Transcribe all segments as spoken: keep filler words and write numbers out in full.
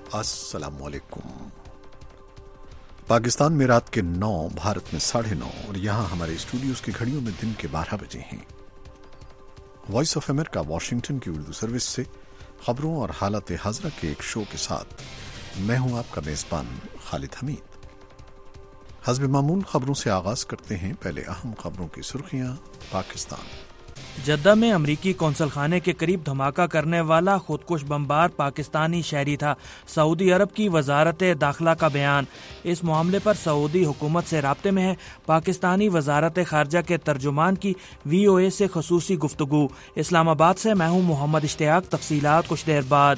السلام علیکم۔ پاکستان میں رات کے نو، بھارت میں ساڑھے نو اور یہاں ہمارے اسٹوڈیوز کی گھڑیوں میں دن کے بارہ بجے ہیں۔ وائس آف امریکہ واشنگٹن کی اردو سروس سے خبروں اور حالات حاضرہ کے ایک شو کے ساتھ میں ہوں آپ کا میزبان خالد حمید۔ حسب معمول خبروں سے آغاز کرتے ہیں۔ پہلے اہم خبروں کی سرخیاں۔ پاکستان جدہ میں امریکی قونصل خانے کے قریب دھماکہ کرنے والا خودکش بمبار پاکستانی شہری تھا، سعودی عرب کی وزارت داخلہ کا بیان۔ اس معاملے پر سعودی حکومت سے رابطے میں ہے۔ پاکستانی وزارت خارجہ کے ترجمان کی وی او اے سے خصوصی گفتگو۔ اسلام آباد سے میں ہوں محمد اشتیاق، تفصیلات کچھ دیر بعد۔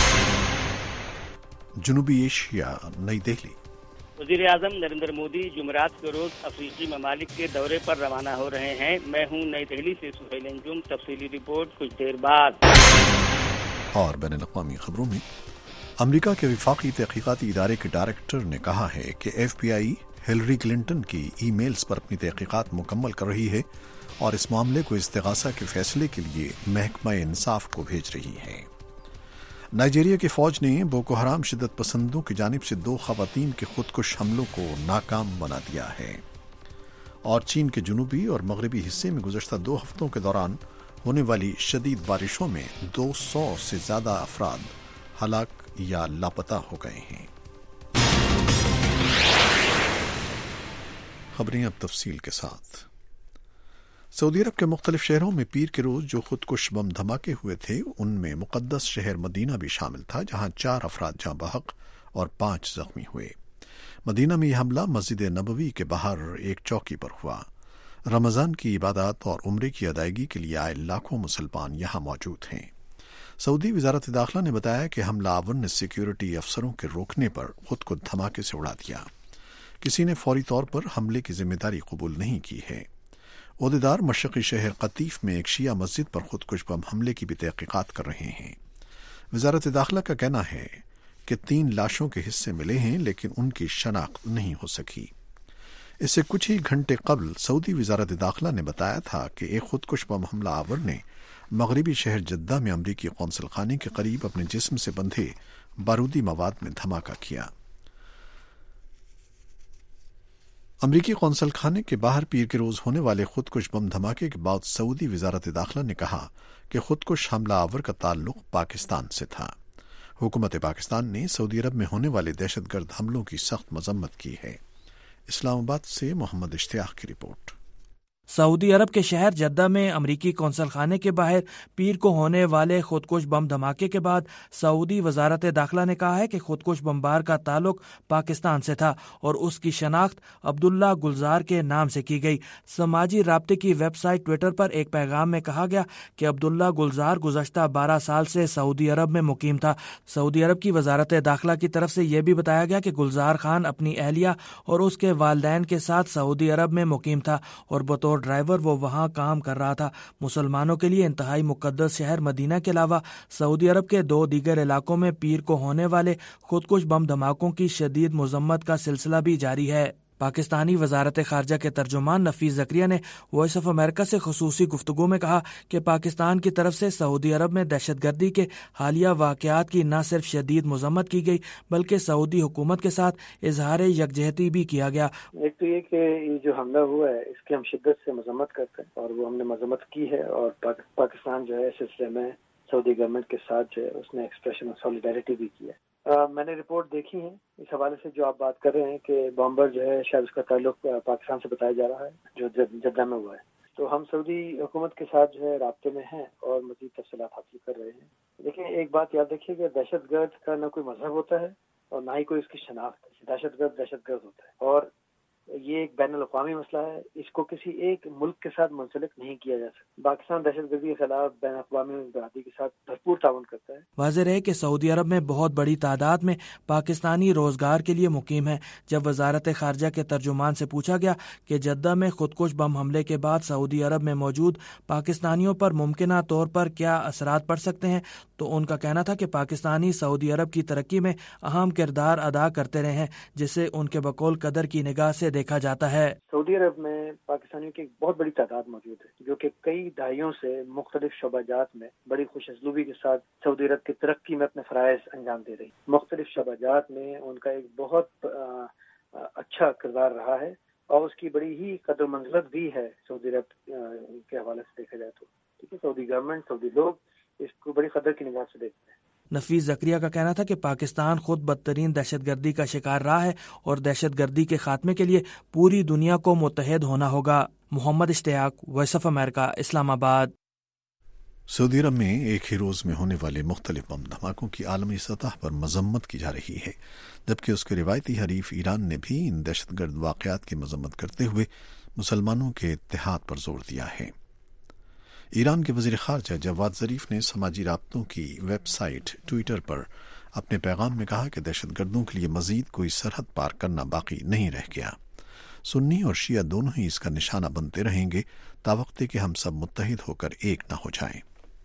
جنوبی ایشیا، نئی دہلی۔ وزیر اعظم نریندر مودی جمعرات کے روز افریقی ممالک کے دورے پر روانہ ہو رہے ہیں۔ میں ہوں نئی دہلی سے سہیل انجم، تفصیلی رپورٹ کچھ دیر بعد۔ اور بین الاقوامی خبروں میں امریکہ کے وفاقی تحقیقاتی ادارے کے ڈائریکٹر نے کہا ہے کہ F B I Hillary Clinton کی ای میلز پر اپنی تحقیقات مکمل کر رہی ہے اور اس معاملے کو استغاثہ کے فیصلے کے لیے محکمہ انصاف کو بھیج رہی ہے۔ نائجیریا کی فوج نے بوکو حرام شدت پسندوں کی جانب سے دو خواتین کے خودکش حملوں کو ناکام بنا دیا ہے۔ اور چین کے جنوبی اور مغربی حصے میں گزشتہ دو ہفتوں کے دوران ہونے والی شدید بارشوں میں دو سو سے زیادہ افراد ہلاک یا لاپتہ ہو گئے ہیں۔ خبریں اب تفصیل کے ساتھ۔ سعودی عرب کے مختلف شہروں میں پیر کے روز جو خودکش بم دھماکے ہوئے تھے ان میں مقدس شہر مدینہ بھی شامل تھا، جہاں چار افراد جاں بحق اور پانچ زخمی ہوئے۔ مدینہ میں یہ حملہ مسجد نبوی کے باہر ایک چوکی پر ہوا۔ رمضان کی عبادات اور عمرے کی ادائیگی کے لیے آئے لاکھوں مسلمان یہاں موجود ہیں۔ سعودی وزارت داخلہ نے بتایا کہ حملہ آور نے سیکیورٹی افسروں کے روکنے پر خود کو دھماکے سے اڑا دیا۔ کسی نے فوری طور پر حملے کی ذمہ داری قبول نہیں کی ہے۔ عہدیدار مشرقی شہر قطیف میں ایک شیعہ مسجد پر خودکش بم حملے کی بھی تحقیقات کر رہے ہیں۔ وزارت داخلہ کا کہنا ہے کہ تین لاشوں کے حصے ملے ہیں لیکن ان کی شناخت نہیں ہو سکی۔ اس سے کچھ ہی گھنٹے قبل سعودی وزارت داخلہ نے بتایا تھا کہ ایک خودکش بم حملہ آور نے مغربی شہر جدہ میں امریکی قونصل خانے کے قریب اپنے جسم سے بندھے بارودی مواد میں دھماکہ کیا۔ امریکی قونصل خانے کے باہر پیر کے روز ہونے والے خودکش بم دھماکے کے بعد سعودی وزارت داخلہ نے کہا کہ خودکش حملہ آور کا تعلق پاکستان سے تھا۔ حکومت پاکستان نے سعودی عرب میں ہونے والے دہشت گرد حملوں کی سخت مذمت کی ہے۔ اسلام آباد سے محمد اشتیاق کی رپورٹ۔ سعودی عرب کے شہر جدہ میں امریکی قونصل خانے کے باہر پیر کو ہونے والے خودکش بم دھماکے کے بعد سعودی وزارت داخلہ نے کہا ہے کہ خودکش بمبار کا تعلق پاکستان سے تھا اور اس کی شناخت عبداللہ گلزار کے نام سے کی گئی۔ سماجی رابطے کی ویب سائٹ ٹویٹر پر ایک پیغام میں کہا گیا کہ عبداللہ گلزار گزشتہ بارہ سال سے سعودی عرب میں مقیم تھا۔ سعودی عرب کی وزارت داخلہ کی طرف سے یہ بھی بتایا گیا کہ گلزار خان اپنی اہلیہ اور اس کے والدین کے ساتھ سعودی عرب میں مقیم تھا اور بطور ڈرائیور وہ وہاں کام کر رہا تھا۔ مسلمانوں کے لیے انتہائی مقدس شہر مدینہ کے علاوہ سعودی عرب کے دو دیگر علاقوں میں پیر کو ہونے والے خودکش بم دھماکوں کی شدید مذمت کا سلسلہ بھی جاری ہے۔ پاکستانی وزارت خارجہ کے ترجمان نفیس زکریا نے وائس آف امریکہ سے خصوصی گفتگو میں کہا کہ پاکستان کی طرف سے سعودی عرب میں دہشت گردی کے حالیہ واقعات کی نہ صرف شدید مذمت کی گئی بلکہ سعودی حکومت کے ساتھ اظہار یکجہتی بھی کیا گیا۔ ایک تو یہ کہ یہ جو حملہ ہوا ہے اس کی ہم شدت سے مذمت کرتے ہیں اور وہ ہم نے مذمت کی ہے، اور پاکستان جو ہے اس سلسلے میں سعودی گورنمنٹ کے ساتھ جو ہے اس نے ایکسپریشن آف سولیڈیرٹی بھی کی ہے۔ آ, میں نے رپورٹ دیکھی ہے اس حوالے سے جو آپ بات کر رہے ہیں کہ بامبر جو ہے شاید اس کا تعلق پاکستان سے بتایا جا رہا ہے جو جدہ میں ہوا ہے، تو ہم سعودی حکومت کے ساتھ جو ہے رابطے میں ہیں اور مزید تفصیلات حاصل کر رہے ہیں۔ دیکھیں ایک بات یاد رکھیے کہ دہشت گرد کا نہ کوئی مذہب ہوتا ہے اور نہ ہی کوئی اس کی شناخت ہے۔ دہشت گرد دہشت گرد ہوتا ہے اور یہ ایک بین الاقوامی مسئلہ ہے، اس کو کسی ایک ملک کے ساتھ منسلک نہیں کیا جا سکتا۔ پاکستان دہشت گردی کے خلاف بین الاقوامی برادری کے ساتھ بھرپور تعاون کرتا ہے۔ واضح رہے کہ سعودی عرب میں بہت بڑی تعداد میں پاکستانی روزگار کے لیے مقیم ہیں۔ جب وزارت خارجہ کے ترجمان سے پوچھا گیا کہ جدہ میں خودکش بم حملے کے بعد سعودی عرب میں موجود پاکستانیوں پر ممکنہ طور پر کیا اثرات پڑ سکتے ہیں تو ان کا کہنا تھا کہ پاکستانی سعودی عرب کی ترقی میں اہم کردار ادا کرتے رہے ہیں، جسے ان کے بقول قدر کی نگاہ سے دیکھا دیکھا جاتا ہے۔ سعودی عرب میں پاکستانیوں کی ایک بہت بڑی تعداد موجود ہے جو کہ کئی دہائیوں سے مختلف شعبہ جات میں بڑی خوش اسلوبی کے ساتھ سعودی عرب کی ترقی میں اپنے فرائض انجام دے رہی۔ مختلف شعبہ جات میں ان کا ایک بہت اچھا کردار رہا ہے اور اس کی بڑی ہی قدر منزلت بھی ہے سعودی عرب کے حوالے سے دیکھا جائے تو، ٹھیک ہے، سعودی گورنمنٹ، سعودی لوگ اس کو بڑی قدر کی نگاہ سے دیکھتے ہیں۔ نفیس زکریا کا کہنا تھا کہ پاکستان خود بدترین دہشت گردی کا شکار رہا ہے اور دہشت گردی کے خاتمے کے لیے پوری دنیا کو متحد ہونا ہوگا۔ محمد اشتیاق، وائس آف امریکہ، اسلام آباد۔ سعودی عرب میں ایک ہی روز میں ہونے والے مختلف بم دھماکوں کی عالمی سطح پر مذمت کی جا رہی ہے، جبکہ اس کے روایتی حریف ایران نے بھی ان دہشت گرد واقعات کی مذمت کرتے ہوئے مسلمانوں کے اتحاد پر زور دیا ہے۔ ایران کے وزیر خارجہ جواد ظریف نے سماجی رابطوں کی ویب سائٹ ٹویٹر پر اپنے پیغام میں کہا کہ دہشت گردوں کے لیے مزید کوئی سرحد پار کرنا باقی نہیں رہ گیا۔ سنی اور شیعہ دونوں ہی اس کا نشانہ بنتے رہیں گے تاوقتے کہ ہم سب متحد ہو کر ایک نہ ہو جائیں۔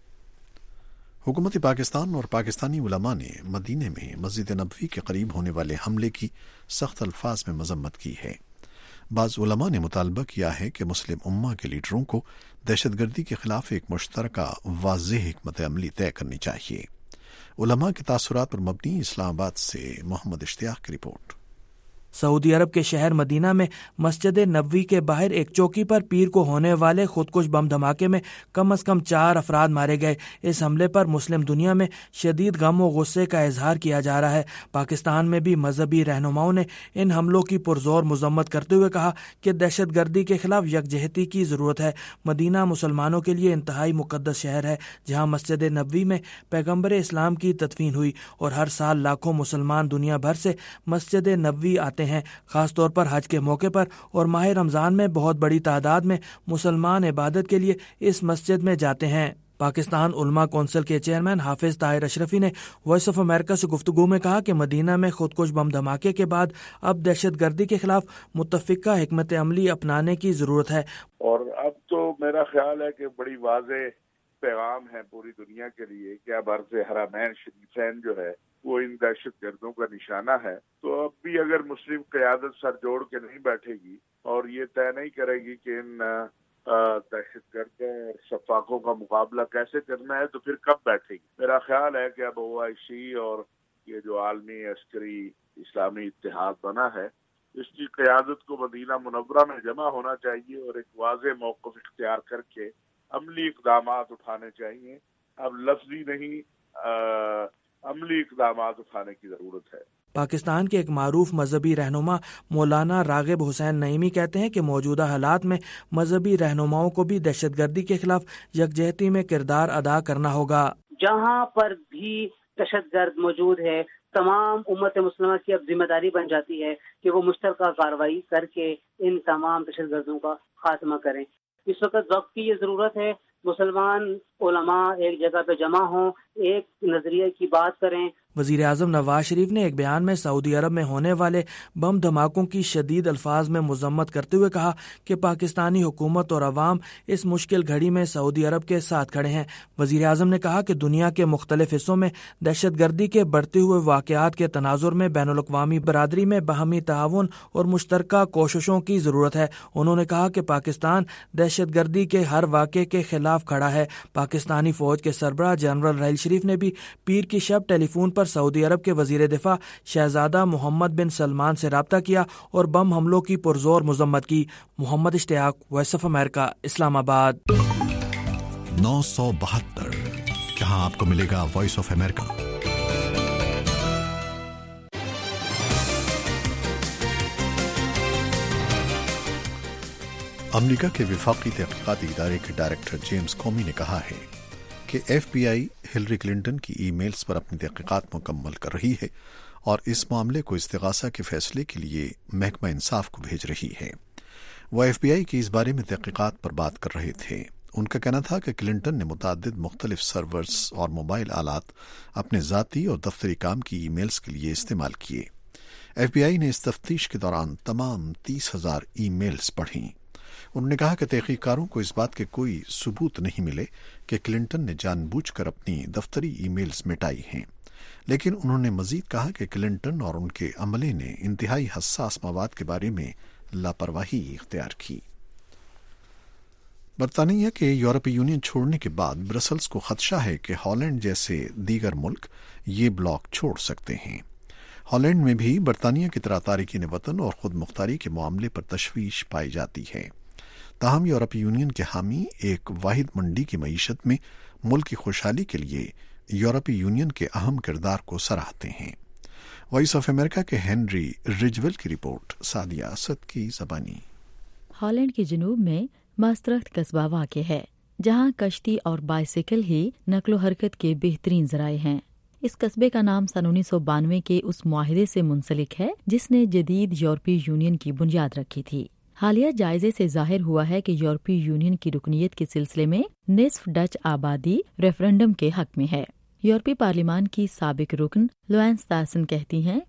حکومت پاکستان اور پاکستانی علماء نے مدینے میں مسجد نبوی کے قریب ہونے والے حملے کی سخت الفاظ میں مذمت کی ہے۔ بعض علماء نے مطالبہ کیا ہے کہ مسلم امہ کے لیڈروں کو دہشت گردی کے خلاف ایک مشترکہ واضح حکمت عملی طے کرنی چاہیے۔ علماء کے تاثرات پر مبنی اسلام آباد سے محمد اشتیاق کی رپورٹ۔ سعودی عرب کے شہر مدینہ میں مسجد نبوی کے باہر ایک چوکی پر پیر کو ہونے والے خودکش بم دھماکے میں کم از کم چار افراد مارے گئے۔ اس حملے پر مسلم دنیا میں شدید غم و غصے کا اظہار کیا جا رہا ہے۔ پاکستان میں بھی مذہبی رہنماؤں نے ان حملوں کی پرزور مذمت کرتے ہوئے کہا کہ دہشت گردی کے خلاف یکجہتی کی ضرورت ہے۔ مدینہ مسلمانوں کے لیے انتہائی مقدس شہر ہے جہاں مسجد نبوی میں پیغمبر اسلام کی تدفین ہوئی اور ہر سال لاکھوں مسلمان دنیا بھر سے مسجد نبوی آتے ہیں۔ خاص طور پر حج کے موقع پر اور ماہ رمضان میں بہت بڑی تعداد میں مسلمان عبادت کے لیے اس مسجد میں جاتے ہیں۔ پاکستان علماء کونسل کے چیئرمین حافظ طاہر اشرفی نے وائس آف امریکہ سے گفتگو میں کہا کہ مدینہ میں خودکش بم دھماکے کے بعد اب دہشت گردی کے خلاف متفقہ حکمت عملی اپنانے کی ضرورت ہے، اور اب تو میرا خیال ہے کہ بڑی واضح پیغام ہے پوری دنیا کے لیے کہ اب عرض حرمین شریفین جو ہے وہ ان دہشت گردوں کا نشانہ ہے۔ تو اب بھی اگر مسلم قیادت سر جوڑ کے نہیں بیٹھے گی اور یہ طے نہیں کرے گی کہ ان دہشت گردوں اور شفاقوں کا مقابلہ کیسے کرنا ہے، تو پھر کب بیٹھے گی؟ میرا خیال ہے کہ اب او آئی سی اور یہ جو عالمی عسکری اسلامی اتحاد بنا ہے، اس کی قیادت کو مدینہ منورہ میں جمع ہونا چاہیے اور ایک واضح موقف اختیار کر کے عملی اقدامات اٹھانے چاہیے۔ اب لفظی نہیں آ, عملی اقدامات اٹھانے کی ضرورت ہے۔ پاکستان کے ایک معروف مذہبی رہنما مولانا راغب حسین نعیمی کہتے ہیں کہ موجودہ حالات میں مذہبی رہنماؤں کو بھی دہشت گردی کے خلاف یکجہتی میں کردار ادا کرنا ہوگا۔ جہاں پر بھی دہشت گرد موجود ہے، تمام امت مسلمہ کی اب ذمہ داری بن جاتی ہے کہ وہ مشترکہ کارروائی کر کے ان تمام دہشت گردوں کا خاتمہ کریں۔ اس وقت وقت کی یہ ضرورت ہے، مسلمان علماء ایک جگہ پہ جمع ہوں، ایک نظریے کی بات کریں۔ وزیر اعظم نواز شریف نے ایک بیان میں سعودی عرب میں ہونے والے بم دھماکوں کی شدید الفاظ میں مذمت کرتے ہوئے کہا کہ پاکستانی حکومت اور عوام اس مشکل گھڑی میں سعودی عرب کے ساتھ کھڑے ہیں۔ وزیر اعظم نے کہا کہ دنیا کے مختلف حصوں میں دہشت گردی کے بڑھتے ہوئے واقعات کے تناظر میں بین الاقوامی برادری میں باہمی تعاون اور مشترکہ کوششوں کی ضرورت ہے۔ انہوں نے کہا کہ پاکستان دہشت گردی کے ہر واقعے کے خلاف کھڑا ہے۔ پاکستانی فوج کے سربراہ جنرل راحیل شریف نے بھی پیر کی شب ٹیلی فون پر سعودی عرب کے وزیر دفاع شہزادہ محمد بن سلمان سے رابطہ کیا اور بم حملوں کی پرزور مذمت کی۔ محمد اشتیاق، وائس آف امریکہ، اسلام آباد۔ نو سو بہتر جہاں آپ کو ملے گا وائس آف امریکہ۔ امریکہ کے وفاقی تحقیقاتی ادارے کے ڈائریکٹر جیمز کومی نے کہا ہے کہ F B I Hillary Clinton کی ای میلز پر اپنی تحقیقات مکمل کر رہی ہے اور اس معاملے کو استغاثہ کے فیصلے کے لیے محکمہ انصاف کو بھیج رہی ہے۔ وہ ایف بی آئی کی اس بارے میں تحقیقات پر بات کر رہے تھے۔ ان کا کہنا تھا کہ کلنٹن نے متعدد مختلف سرورز اور موبائل آلات اپنے ذاتی اور دفتری کام کی ای میلز کے لیے استعمال کیے۔ ایف بی آئی نے اس تفتیش کے دوران تمام تیس ہزار ای میلز پڑھیں۔ انہوں نے کہا کہ تحقیق کاروں کو اس بات کے کوئی ثبوت نہیں ملے کہ کلنٹن نے جان بوجھ کر اپنی دفتری ای میلز مٹائی ہیں، لیکن انہوں نے مزید کہا کہ کلنٹن اور ان کے عملے نے انتہائی حساس مواد کے بارے میں لاپرواہی اختیار کی۔ برطانیہ کے یورپی یونین چھوڑنے کے بعد برسلز کو خدشہ ہے کہ ہالینڈ جیسے دیگر ملک یہ بلاک چھوڑ سکتے ہیں۔ ہالینڈ میں بھی برطانیہ کی طرح تارکین وطن اور خود مختاری کے معاملے پر تشویش پائی جاتی ہے۔ تاہم یورپی یونین کے حامی ایک واحد منڈی کی معیشت میں ملک کی خوشحالی کے لیے یورپی یونین کے اہم کردار کو سراہتے ہیں۔ وائس آف امریکہ کے ہینری رجول کی رپورٹ، سعدیہ اسد کی زبانی۔ ہالینڈ کے جنوب میں ماسترخت قصبہ واقع ہے، جہاں کشتی اور بائیسیکل ہی نقل و حرکت کے بہترین ذرائع ہیں۔ اس قصبے کا نام سن انیس سو بانوے کے اس معاہدے سے منسلک ہے جس نے جدید یورپی یونین کی بنیاد رکھی تھی۔ حالیہ جائزے سے ظاہر ہوا ہے کہ یورپی یونین کی رکنیت کے سلسلے میں نصف ڈچ آبادی ریفرنڈم کے حق میں ہے۔ یورپی پارلیمان کی سابق رکن لوئنس تاسن کہتی ہیں،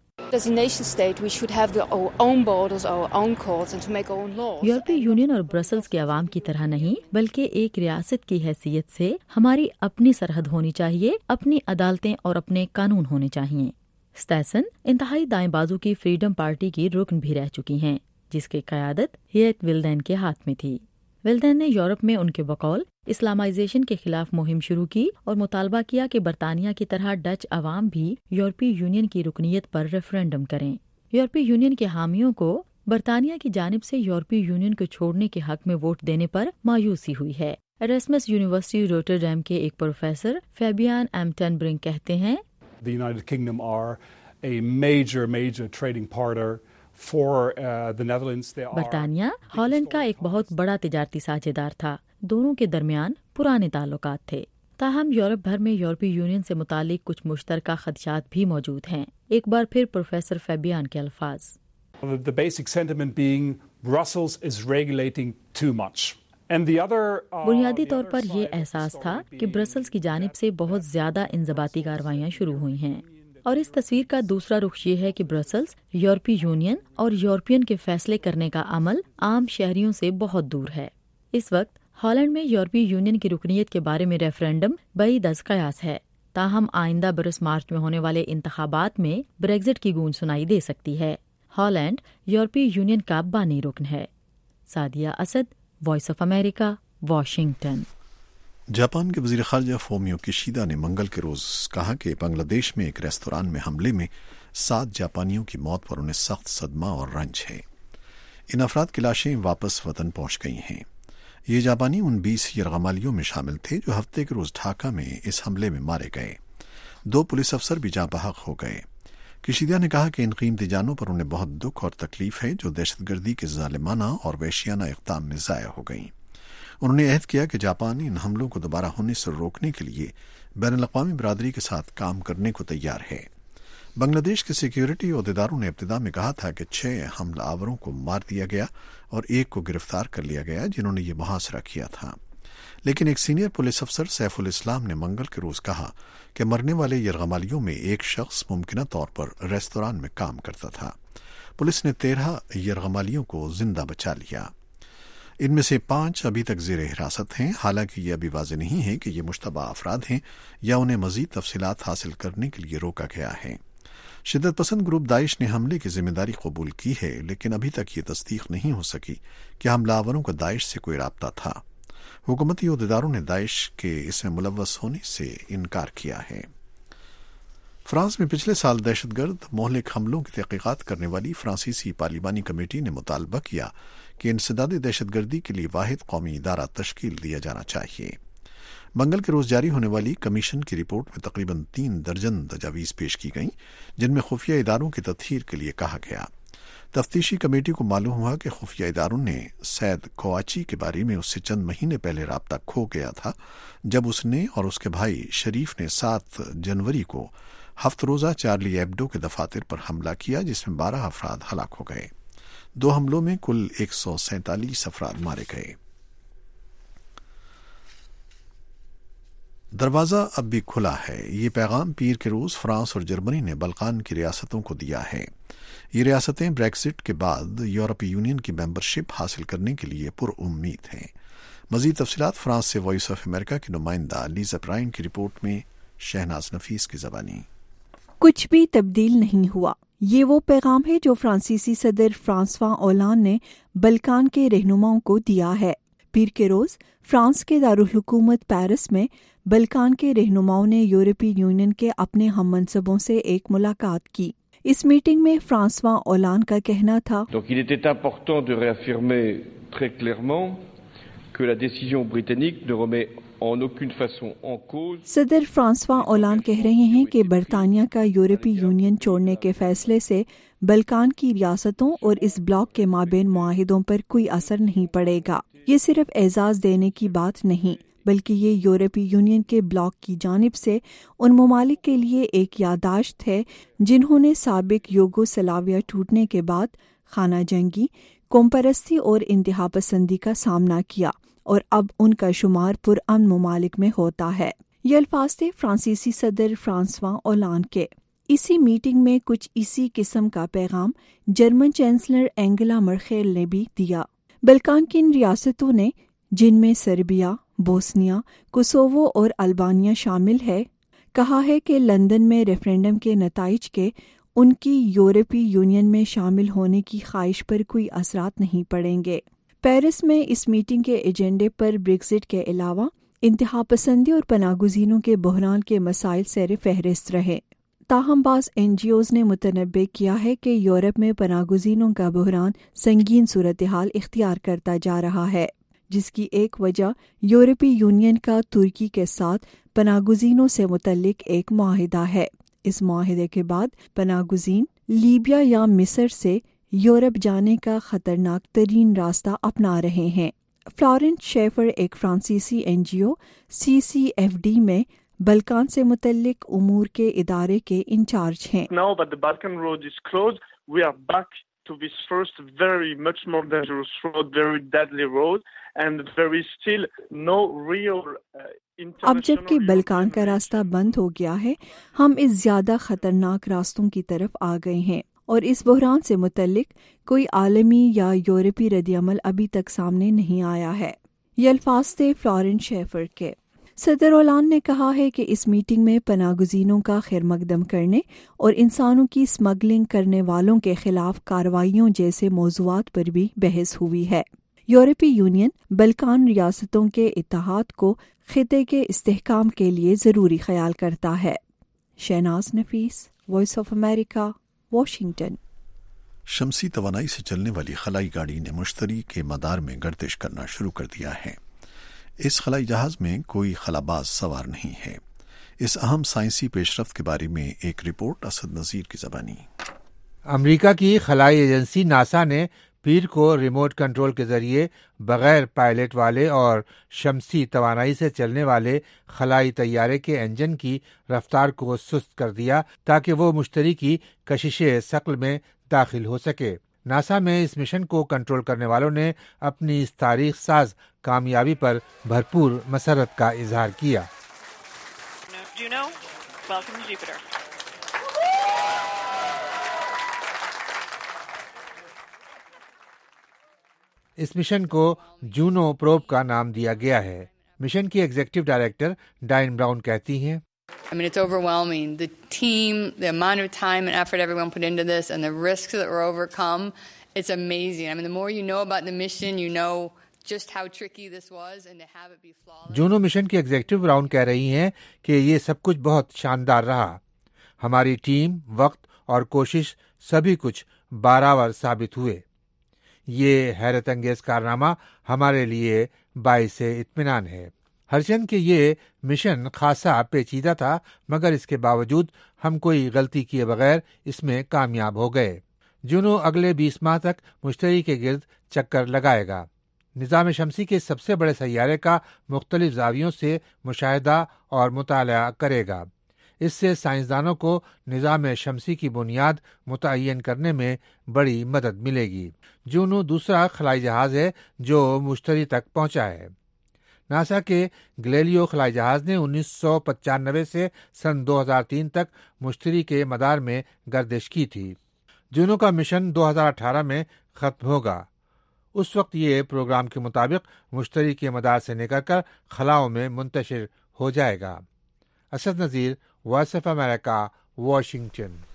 یورپی یونین اور برسلز کے عوام کی طرح نہیں بلکہ ایک ریاست کی حیثیت سے ہماری اپنی سرحد ہونی چاہیے، اپنی عدالتیں اور اپنے قانون ہونے چاہیے۔ سٹیسن انتہائی دائیں بازو کی فریڈم پارٹی کی رکن بھی رہ چکی ہیں، جس کی قیادت ہیت ولدین کے ہاتھ میں تھی۔ ولدین نے یورپ میں ان کے بقول اسلامائزیشن کے خلاف مہم شروع کی اور مطالبہ کیا کہ برطانیہ کی طرح ڈچ عوام بھی یورپی یونین کی رکنیت پر ریفرنڈم کریں۔ یورپی یونین کے حامیوں کو برطانیہ کی جانب سے یورپی یونین کو چھوڑنے کے حق میں ووٹ دینے پر مایوسی ہوئی ہے۔ ایراسمس یونیورسٹی روٹرڈیم کے ایک پروفیسر فیبیان ایمٹن برنگ کہتے ہیں، The United Kingdom are a major, major trading partner for uh, the Netherlands. They are برطانیہ ہالینڈ کا ایک بہت بڑا تجارتی ساجھیدار دار تھا، دونوں کے درمیان پرانے تعلقات تھے۔ تاہم یورپ بھر میں یورپی یونین سے متعلق کچھ مشترکہ خدشات بھی موجود ہیں۔ ایک بار پھر پروفیسر فیبیان کے الفاظ، The basic sentiment being Brussels is regulating too much. And the other, uh, بنیادی the طور other پر side یہ of the احساس تھا story کہ being برسلز کی جانب سے بہت زیادہ انضباطی کارروائیاں شروع ہوئی ہیں، اور اس تصویر کا دوسرا رخ یہ ہے کہ برسلز یورپی یونین اور یورپین کے فیصلے کرنے کا عمل عام شہریوں سے بہت دور ہے۔ اس وقت ہالینڈ میں یورپی یونین کی رکنیت کے بارے میں ریفرنڈم بعید از قیاس ہے، تاہم آئندہ برس مارچ میں ہونے والے انتخابات میں بریگزٹ کی گونج سنائی دے سکتی ہے۔ ہالینڈ یورپی یونین کا بانی رکن ہے۔ Sadia Asad, voice of America, Washington. Japan کے وزیر خارجہ فومیو کشیدا نے منگل کے روز کہا کہ بنگلہ دیش میں ایک ریستوران میں حملے میں سات جاپانیوں کی موت پر انہیں سخت صدمہ اور رنج ہے۔ ان افراد کی لاشیں واپس وطن پہنچ گئی ہیں۔ یہ جاپانی ان بیس یرغمالیوں میں شامل تھے جو ہفتے کے روز ڈھاکہ میں اس حملے میں مارے گئے۔ دو پولیس افسر بھی جاں بحق ہو گئے۔ کشیدا نے کہا کہ ان قیمتی جانوں پر انہیں بہت دکھ اور تکلیف ہے جو دہشت گردی کے ظالمانہ اور وحشیانہ اقدام میں ضائع ہو گئیں۔ انہوں نے عہد کیا کہ جاپان ان حملوں کو دوبارہ ہونے سے روکنے کے لیے بین الاقوامی برادری کے ساتھ کام کرنے کو تیار ہے۔ بنگلہ دیش کے سیکیورٹی عہدیداروں نے ابتدا میں کہا تھا کہ چھ حملہ آوروں کو مار دیا گیا اور ایک کو گرفتار کر لیا گیا جنہوں نے یہ محاصرہ کیا تھا، لیکن ایک سینئر پولیس افسر سیف الاسلام نے منگل کے روز کہا کہ مرنے والے یرغمالیوں میں ایک شخص ممکنہ طور پر ریستوران میں کام کرتا تھا۔ پولیس نے تیرہ یرغمالیوں کو زندہ بچا لیا۔ ان میں سے پانچ ابھی تک زیر حراست ہیں، حالانکہ یہ ابھی واضح نہیں ہے کہ یہ مشتبہ افراد ہیں یا انہیں مزید تفصیلات حاصل کرنے کے لیے روکا گیا ہے۔ شدت پسند گروپ داعش نے حملے کی ذمہ داری قبول کی ہے، لیکن ابھی تک یہ تصدیق نہیں ہو سکی کہ حملہ آوروں کا داعش سے کوئی رابطہ تھا۔ حکومتی عہدیداروں نے داعش کے اس میں ملوث ہونے سے انکار کیا ہے۔ فرانس میں پچھلے سال دہشت گرد مہلک حملوں کی تحقیقات کرنے والی فرانسیسی پارلیمانی کمیٹی نے مطالبہ کیا کہ انسداد دہشت گردی کے لیے واحد قومی ادارہ تشکیل دیا جانا چاہیے۔ منگل کے روز جاری ہونے والی کمیشن کی رپورٹ میں تقریباً تین درجن تجاویز پیش کی گئیں، جن میں خفیہ اداروں کی تطہیر کے لیے کہا گیا۔ تفتیشی کمیٹی کو معلوم ہوا کہ خفیہ اداروں نے سید کواچی کے بارے میں اس سے چند مہینے پہلے رابطہ کھو گیا تھا، جب اس نے اور اس کے بھائی شریف نے سات جنوری کو ہفت روزہ چارلی ایبڈو کے دفاتر پر حملہ کیا، جس میں بارہ افراد ہلاک ہو گئے۔ دو حملوں میں کل ایک سو سینتالیس افراد مارے گئے۔ دروازہ اب بھی کھلا ہے، یہ پیغام پیر کے روز فرانس اور جرمنی نے بلقان کی ریاستوں کو دیا ہے۔ یہ ریاستیں بریکزٹ کے بعد یورپی یونین کی ممبرشپ حاصل کرنے کے لیے پر امید ہیں۔ مزید تفصیلات فرانس سے وائس آف امریکہ کی نمائندہ لیزا برائن کی رپورٹ میں، شہناز نفیس کی زبانی۔ کچھ بھی تبدیل نہیں ہوا، یہ وہ پیغام ہے جو فرانسیسی صدر فرانسواں اولان نے بلکان کے رہنماؤں کو دیا ہے۔ پیر کے روز فرانس کے دارالحکومت پیرس میں بلکان کے رہنماؤں نے یورپی یونین کے اپنے ہم منصبوں سے ایک ملاقات کی۔ اس میٹنگ میں فرانسواں اولان کا کہنا تھا Donc il était important de réaffirmer très clairement que la décision britannique ne remet en aucune façon en cause. صدر فرانسواں اولان کہہ رہے ہیں کہ برطانیہ کا یورپی یونین چھوڑنے کے فیصلے سے بلکان کی ریاستوں اور اس بلاک کے مابین معاہدوں پر کوئی اثر نہیں پڑے گا۔ یہ صرف اعزاز دینے کی بات نہیں بلکہ یہ یورپی یونین کے بلاک کی جانب سے ان ممالک کے لیے ایک یادداشت ہے جنہوں نے سابق یوگو سلاویہ ٹوٹنے کے بعد خانہ جنگی، قوم پرستی اور انتہا پسندی کا سامنا کیا اور اب ان کا شمار پرامن ممالک میں ہوتا ہے۔ یہ الفاظ تھے فرانسیسی صدر فرانسواں اولان کے۔ اسی میٹنگ میں کچھ اسی قسم کا پیغام جرمن چانسلر اینگلا مرکل نے بھی دیا۔ بلکان کی ان ریاستوں نے، جن میں سربیا، بوسنیا، کوسوو اور البانیہ شامل ہے، کہا ہے کہ لندن میں ریفرینڈم کے نتائج کے ان کی یورپی یونین میں شامل ہونے کی خواہش پر کوئی اثرات نہیں پڑیں گے۔ پیرس میں اس میٹنگ کے ایجنڈے پر بریگزٹ کے علاوہ انتہا پسندی اور پناہ گزینوں کے بحران کے مسائل سر فہرست رہے۔ تاہم بعض این جی اوز نے متنبع کیا ہے کہ یورپ میں پناہ گزینوں کا بحران سنگین صورتحال اختیار کرتا جا رہا ہے، جس کی ایک وجہ یورپی یونین کا ترکی کے ساتھ پناہ گزینوں سے متعلق ایک معاہدہ ہے۔ اس معاہدے کے بعد پناہ گزین لیبیا یا مصر سے یورپ جانے کا خطرناک ترین راستہ اپنا رہے ہیں۔ فلورنٹ شیفر ایک فرانسیسی N G O C C F D میں بلکان سے متعلق امور کے ادارے کے انچارج ہیں۔ Now that the Balkan road is closed, we are back to this first very much more dangerous road, very deadly road, and there is still no real uh, اب جب کہ بلکان کا راستہ بند ہو گیا ہے، ہم اس زیادہ خطرناک راستوں کی طرف آ گئے ہیں اور اس بحران سے متعلق کوئی عالمی یا یورپی رد عمل ابھی تک سامنے نہیں آیا ہے۔ یہ الفاظ تھے فلورنٹ شیفر کے۔ صدر اولان نے کہا ہے کہ اس میٹنگ میں پناہ گزینوں کا خیر مقدم کرنے اور انسانوں کی اسمگلنگ کرنے والوں کے خلاف کارروائیوں جیسے موضوعات پر بھی بحث ہوئی ہے۔ یورپی یونین بلکان ریاستوں کے اتحاد کو خطے کے استحکام کے لیے ضروری خیال کرتا ہے۔ Shahnaz Nafees, voice of America, Washington. شمسی توانائی سے چلنے والی خلائی گاڑی نے مشتری کے مدار میں گردش کرنا شروع کر دیا ہے۔ اس خلائی جہاز میں کوئی خلاباز سوار نہیں ہے۔ اس اہم سائنسی پیش رفت کے بارے میں ایک رپورٹ اسد نذیر کی زبانی۔ امریکہ کی خلائی ایجنسی ناسا نے پیر کو ریموٹ کنٹرول کے ذریعے بغیر پائلٹ والے اور شمسی توانائی سے چلنے والے خلائی طیارے کے انجن کی رفتار کو سست کر دیا تاکہ وہ مشتری کی کشش ثقل میں داخل ہو سکے۔ ناسا میں اس مشن کو کنٹرول کرنے والوں نے اپنی اس تاریخ ساز کامیابی پر بھرپور مسرت کا اظہار کیا۔ Juno, welcome to Jupiter. اس مشن کو جونو پروب کا نام دیا گیا ہے۔ مشن کی ایگزیکٹو ڈائریکٹر ڈائن براؤن کہتی ہیں، I mean, it's overwhelming. The team, the amount of time and effort everyone put into this, and the risks that were overcome, it's amazing. I mean, the more you know about the mission, you know just how tricky this was, and to have it be flawless. Juno mission کی executive Brown کہہ رہی ہیں کہ یہ سب کچھ بہت شاندار رہا۔ ہماری ٹیم، وقت اور کوشش سبھی کچھ بارآور ثابت ہوئے۔ یہ حیرت انگیز کارنامہ ہمارے لیے باعث اطمینان ہے۔ ہرچند کہ یہ مشن خاصا پیچیدہ تھا، مگر اس کے باوجود ہم کوئی غلطی کیے بغیر اس میں کامیاب ہو گئے۔ جونو اگلے بیس ماہ تک مشتری کے گرد چکر لگائے گا۔ نظام شمسی کے سب سے بڑے سیارے کا مختلف زاویوں سے مشاہدہ اور مطالعہ کرے گا۔ اس سے سائنسدانوں کو نظام شمسی کی بنیاد متعین کرنے میں بڑی مدد ملے گی۔ جونو دوسرا خلائی جہاز ہے جو مشتری تک پہنچا ہے۔ ناسا کے گلیلیو خلائی جہاز نے انیس سو پچانوے سے سن دو ہزار تین تک مشتری کے مدار میں گردش کی تھی۔ جونو کا مشن دو ہزار اٹھارہ میں ختم ہوگا۔ اس وقت یہ پروگرام کے مطابق مشتری کے مدار سے نکل کر خلاؤں میں منتشر ہو جائے گا۔ Asad Nazir, voice of America, Washington.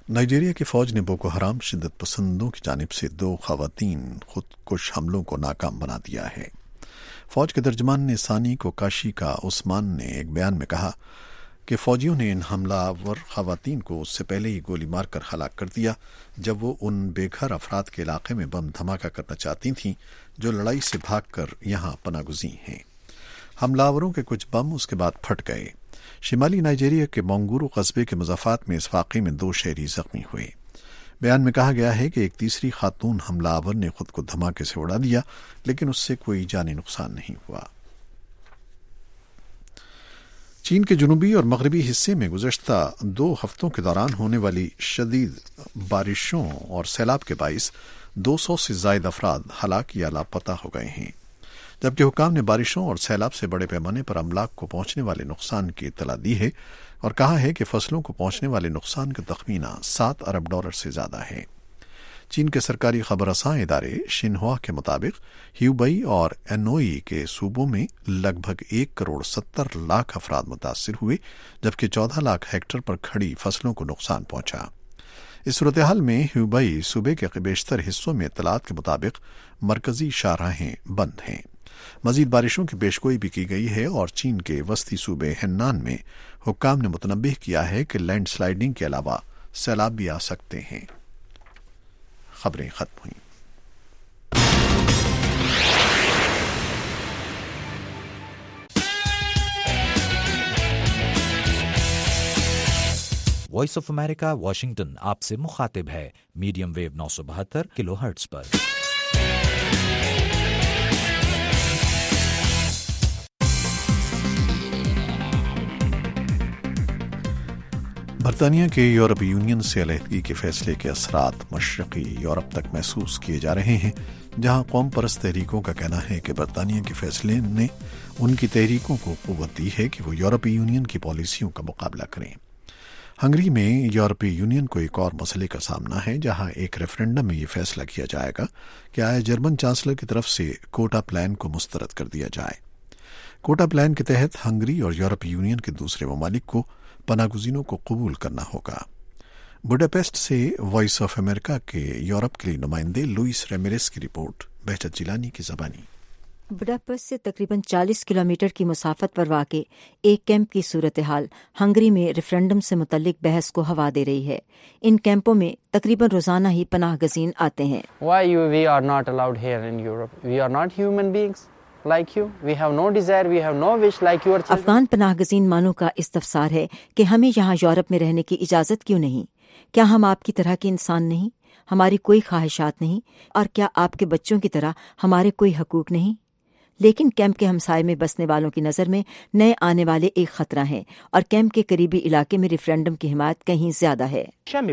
Nigeria کی فوج نے بوکو حرام شدت پسندوں کی جانب سے دو خواتین خودکش حملوں کو ناکام بنا دیا ہے۔ فوج کے ترجمان نے ثانی کو کاشی کا عثمان نے ایک بیان میں کہا کہ فوجیوں نے ان حملہ آور خواتین کو اس سے پہلے ہی گولی مار کر ہلاک کر دیا جب وہ ان بے گھر افراد کے علاقے میں بم دھماکہ کرنا چاہتی تھیں جو لڑائی سے بھاگ کر یہاں پناہ گزین ہیں۔ حملہ آوروں کے کچھ بم اس کے بعد پھٹ گئے۔ شمالی نائجیریا کے مونگورو قصبے کے مضافات میں اس واقعے میں دو شہری زخمی ہوئے۔ بیان میں کہا گیا ہے کہ ایک تیسری خاتون حملہ آور نے خود کو دھماکے سے اڑا دیا لیکن اس سے کوئی جانی نقصان نہیں ہوا۔ چین کے جنوبی اور مغربی حصے میں گزشتہ دو ہفتوں کے دوران ہونے والی شدید بارشوں اور سیلاب کے باعث دو سو سے زائد افراد ہلاک یا لاپتہ ہو گئے ہیں، جبکہ حکام نے بارشوں اور سیلاب سے بڑے پیمانے پر املاک کو پہنچنے والے نقصان کی اطلاع دی ہے اور کہا ہے کہ فصلوں کو پہنچنے والے نقصان کا تخمینہ سات ارب ڈالر سے زیادہ ہے۔ چین کے سرکاری خبر رساں ادارے شنہوا کے مطابق ہیوبئی اور انوئی کے صوبوں میں لگ بھگ ایک کروڑ ستر لاکھ افراد متاثر ہوئے، جبکہ چودہ لاکھ ہیکٹر پر کھڑی فصلوں کو نقصان پہنچا۔ اس صورتحال میں ہیوبئی صوبے کے بیشتر حصوں میں اطلاعات کے مطابق مرکزی شاہراہیں بند ہیں۔ مزید بارشوں کی پیشگوئی بھی کی گئی ہے اور چین کے وسطی صوبے ہنان میں حکام نے متنبہ کیا ہے کہ لینڈ سلائیڈنگ کے علاوہ سیلاب بھی آ سکتے ہیں۔ خبریں ختم ہوئیں۔ وائس آف امریکہ واشنگٹن آپ سے مخاطب ہے میڈیم ویو نو سو بہتر کلو ہرٹز پر۔ برطانیہ کے یورپی یونین سے علیحدگی کے فیصلے کے اثرات مشرقی یورپ تک محسوس کیے جا رہے ہیں، جہاں قوم پرست تحریکوں کا کہنا ہے کہ برطانیہ کے فیصلے نے ان کی تحریکوں کو قوت دی ہے کہ وہ یورپی یونین کی پالیسیوں کا مقابلہ کریں۔ ہنگری میں یورپی یونین کو ایک اور مسئلے کا سامنا ہے، جہاں ایک ریفرنڈم میں یہ فیصلہ کیا جائے گا کہ آیا جرمن چانسلر کی طرف سے کوٹا پلان کو مسترد کر دیا جائے۔ کوٹا پلان کے تحت ہنگری اور یورپی یونین کے دوسرے ممالک کو پناہ گزینوں کو قبول کرنا ہوگا۔ بوڈاپیسٹ سے وائس آف امریکہ کے یورپ کے لیے نمائندے لوئس ریمیرس کی رپورٹ، بہجت جیلانی کی زبانی۔ بوڈاپیسٹ سے تقریباً چالیس کلومیٹر کی مسافت پر واقع ایک کیمپ کی صورتحال ہنگری میں ریفرنڈم سے متعلق بحث کو ہوا دے رہی ہے۔ ان کیمپوں میں تقریباً روزانہ ہی پناہ گزین آتے ہیں۔ Why we are not allowed here in Europe? We are not human beings like you. We have no desire, we have no wish like your children. Afghan پناہ گزین مانو کا استفسار ہے کہ ہمیں یہاں یورپ میں رہنے کی اجازت کیوں نہیں؟ کیا ہم آپ کی طرح کے انسان نہیں؟ ہماری کوئی خواہشات نہیں؟ اور کیا آپ کے بچوں کی طرح ہمارے کوئی حقوق نہیں؟ لیکن کیمپ کے ہمسائے میں بسنے والوں کی نظر میں نئے آنے والے ایک خطرہ ہیں اور کیمپ کے قریبی علاقے میں ریفرنڈم کی حمایت کہیں زیادہ ہے۔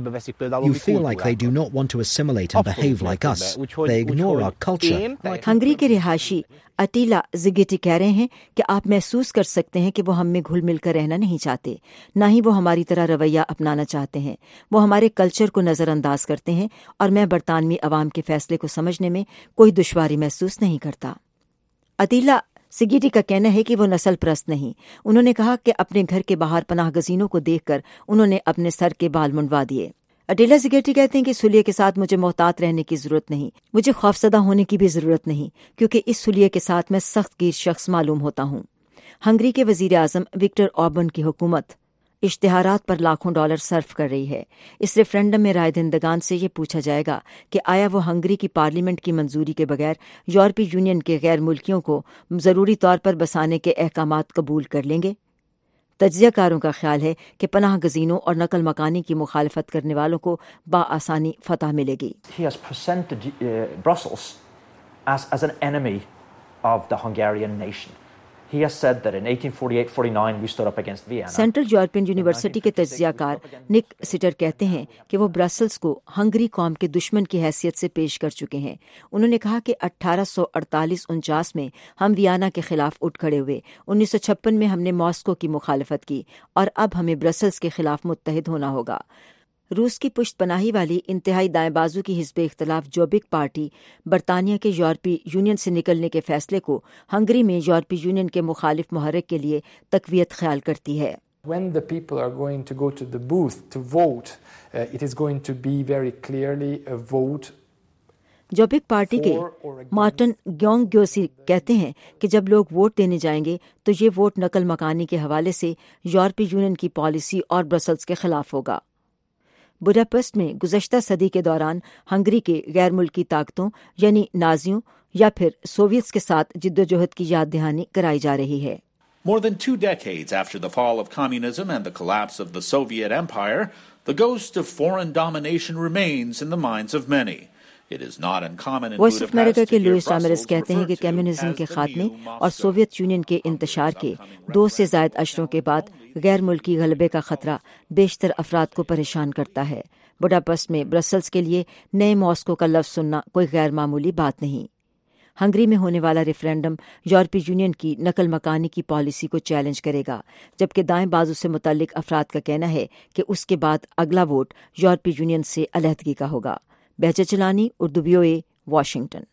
You feel like they do not want to assimilate and behave like us. They ignore our culture. Hungary کے رہائشی اٹیلا زگیٹی کہہ رہے ہیں کہ آپ محسوس کر سکتے ہیں کہ وہ ہم میں گھل مل کر رہنا نہیں چاہتے، نہ ہی وہ ہماری طرح رویہ اپنانا چاہتے ہیں۔ وہ ہمارے کلچر کو نظر انداز کرتے ہیں اور میں برطانوی عوام کے فیصلے کو سمجھنے میں کوئی دشواری محسوس نہیں کرتا۔ اٹیلا سگیٹی کا کہنا ہے کہ وہ نسل پرست نہیں۔ انہوں نے کہا کہ اپنے گھر کے باہر پناہ گزینوں کو دیکھ کر انہوں نے اپنے سر کے بال منڈوا دیے۔ اٹیلا سگیٹی کہتے ہیں کہ سلیے کے ساتھ مجھے محتاط رہنے کی ضرورت نہیں، مجھے خوفزدہ ہونے کی بھی ضرورت نہیں، کیونکہ اس سلیے کے ساتھ میں سخت گیر شخص معلوم ہوتا ہوں۔ ہنگری کے وزیر اعظم وکٹر آربن کی حکومت اشتہارات پر لاکھوں ڈالر صرف کر رہی ہے۔ اس ریفرنڈم میں رائے دہندگان سے یہ پوچھا جائے گا کہ آیا وہ ہنگری کی پارلیمنٹ کی منظوری کے بغیر یورپی یونین کے غیر ملکیوں کو ضروری طور پر بسانے کے احکامات قبول کر لیں گے۔ تجزیہ کاروں کا خیال ہے کہ پناہ گزینوں اور نقل مکانی کی مخالفت کرنے والوں کو بآسانی فتح ملے گی۔ He has presented uh, Brussels as, as an enemy of the Hungarian nation. He has said that in eighteen forty-eight forty-nine we stood up against Vienna. Central European University کے تجزیہ کار نک سٹر کہتے ہیں کہ وہ برسلز کو ہنگری قوم کے دشمن کی حیثیت سے پیش کر چکے ہیں۔ انہوں نے کہا کہ اٹھارہ سو اڑتالیس انچاس میں ہم ویانا کے خلاف اٹھ کھڑے ہوئے، انیس سو چھپن میں ہم نے ماسکو کی مخالفت کی اور اب ہمیں برسلز کے خلاف متحد ہونا ہوگا۔ روس کی پشت پناہی والی انتہائی دائیں بازو کی حزب اختلاف جوبک پارٹی برطانیہ کے یورپی یونین سے نکلنے کے فیصلے کو ہنگری میں یورپی یونین کے مخالف محرک کے لیے تقویت خیال کرتی ہے۔ When the people are going to go to the booth to vote, uh, it is going to be very clearly a vote. Jobbik party के मार्टिन ग्योंगग्योसी कहते हैं कि जब लोग वोट देने जाएंगे तो ये वोट नकल मकानी के हवाले से यूरोपीय यूनियन की पॉलिसी और ब्रसल्स के खिलाफ होगा। बुडापेस्ट में गुज़श्ता सदी के दौरान हंगरी के गैर मुल्की ताकतों यानी नाजियों या फिर सोवियट्स के साथ जिद्दोजहद की याद दहानी कराई जा रही है। More than two decades after the fall of communism and the collapse of the Soviet Empire, the ghost of foreign domination remains in the minds of many. It is not uncommon in voice of America Budapest के to hear Luis Ramirez Brussels कहते हैं कि referred to communism as के the खात्मे new और Moscow. Soviet Union के इंतशार के दो से जायद अशरों के बाद गैर मुल्की गलबे का खतरा बेशतर अफराद को परेशान करता है। बुडापेस्ट में ब्रसल्स के लिए नए मॉस्को का लफ्ज़ सुनना कोई गैर मामूली बात नहीं। हंगरी में होने वाला रेफरेंडम यूरोपीय यूनियन की नकल मकानी की पॉलिसी को चैलेंज करेगा, जबकि दाएं बाजू से मुतल्लिक अफराद का कहना है कि उसके बाद अगला वोट यूरोपीय यूनियन से अलहदगी का होगा। Behjat Chalani, Urdu V O A, Washington.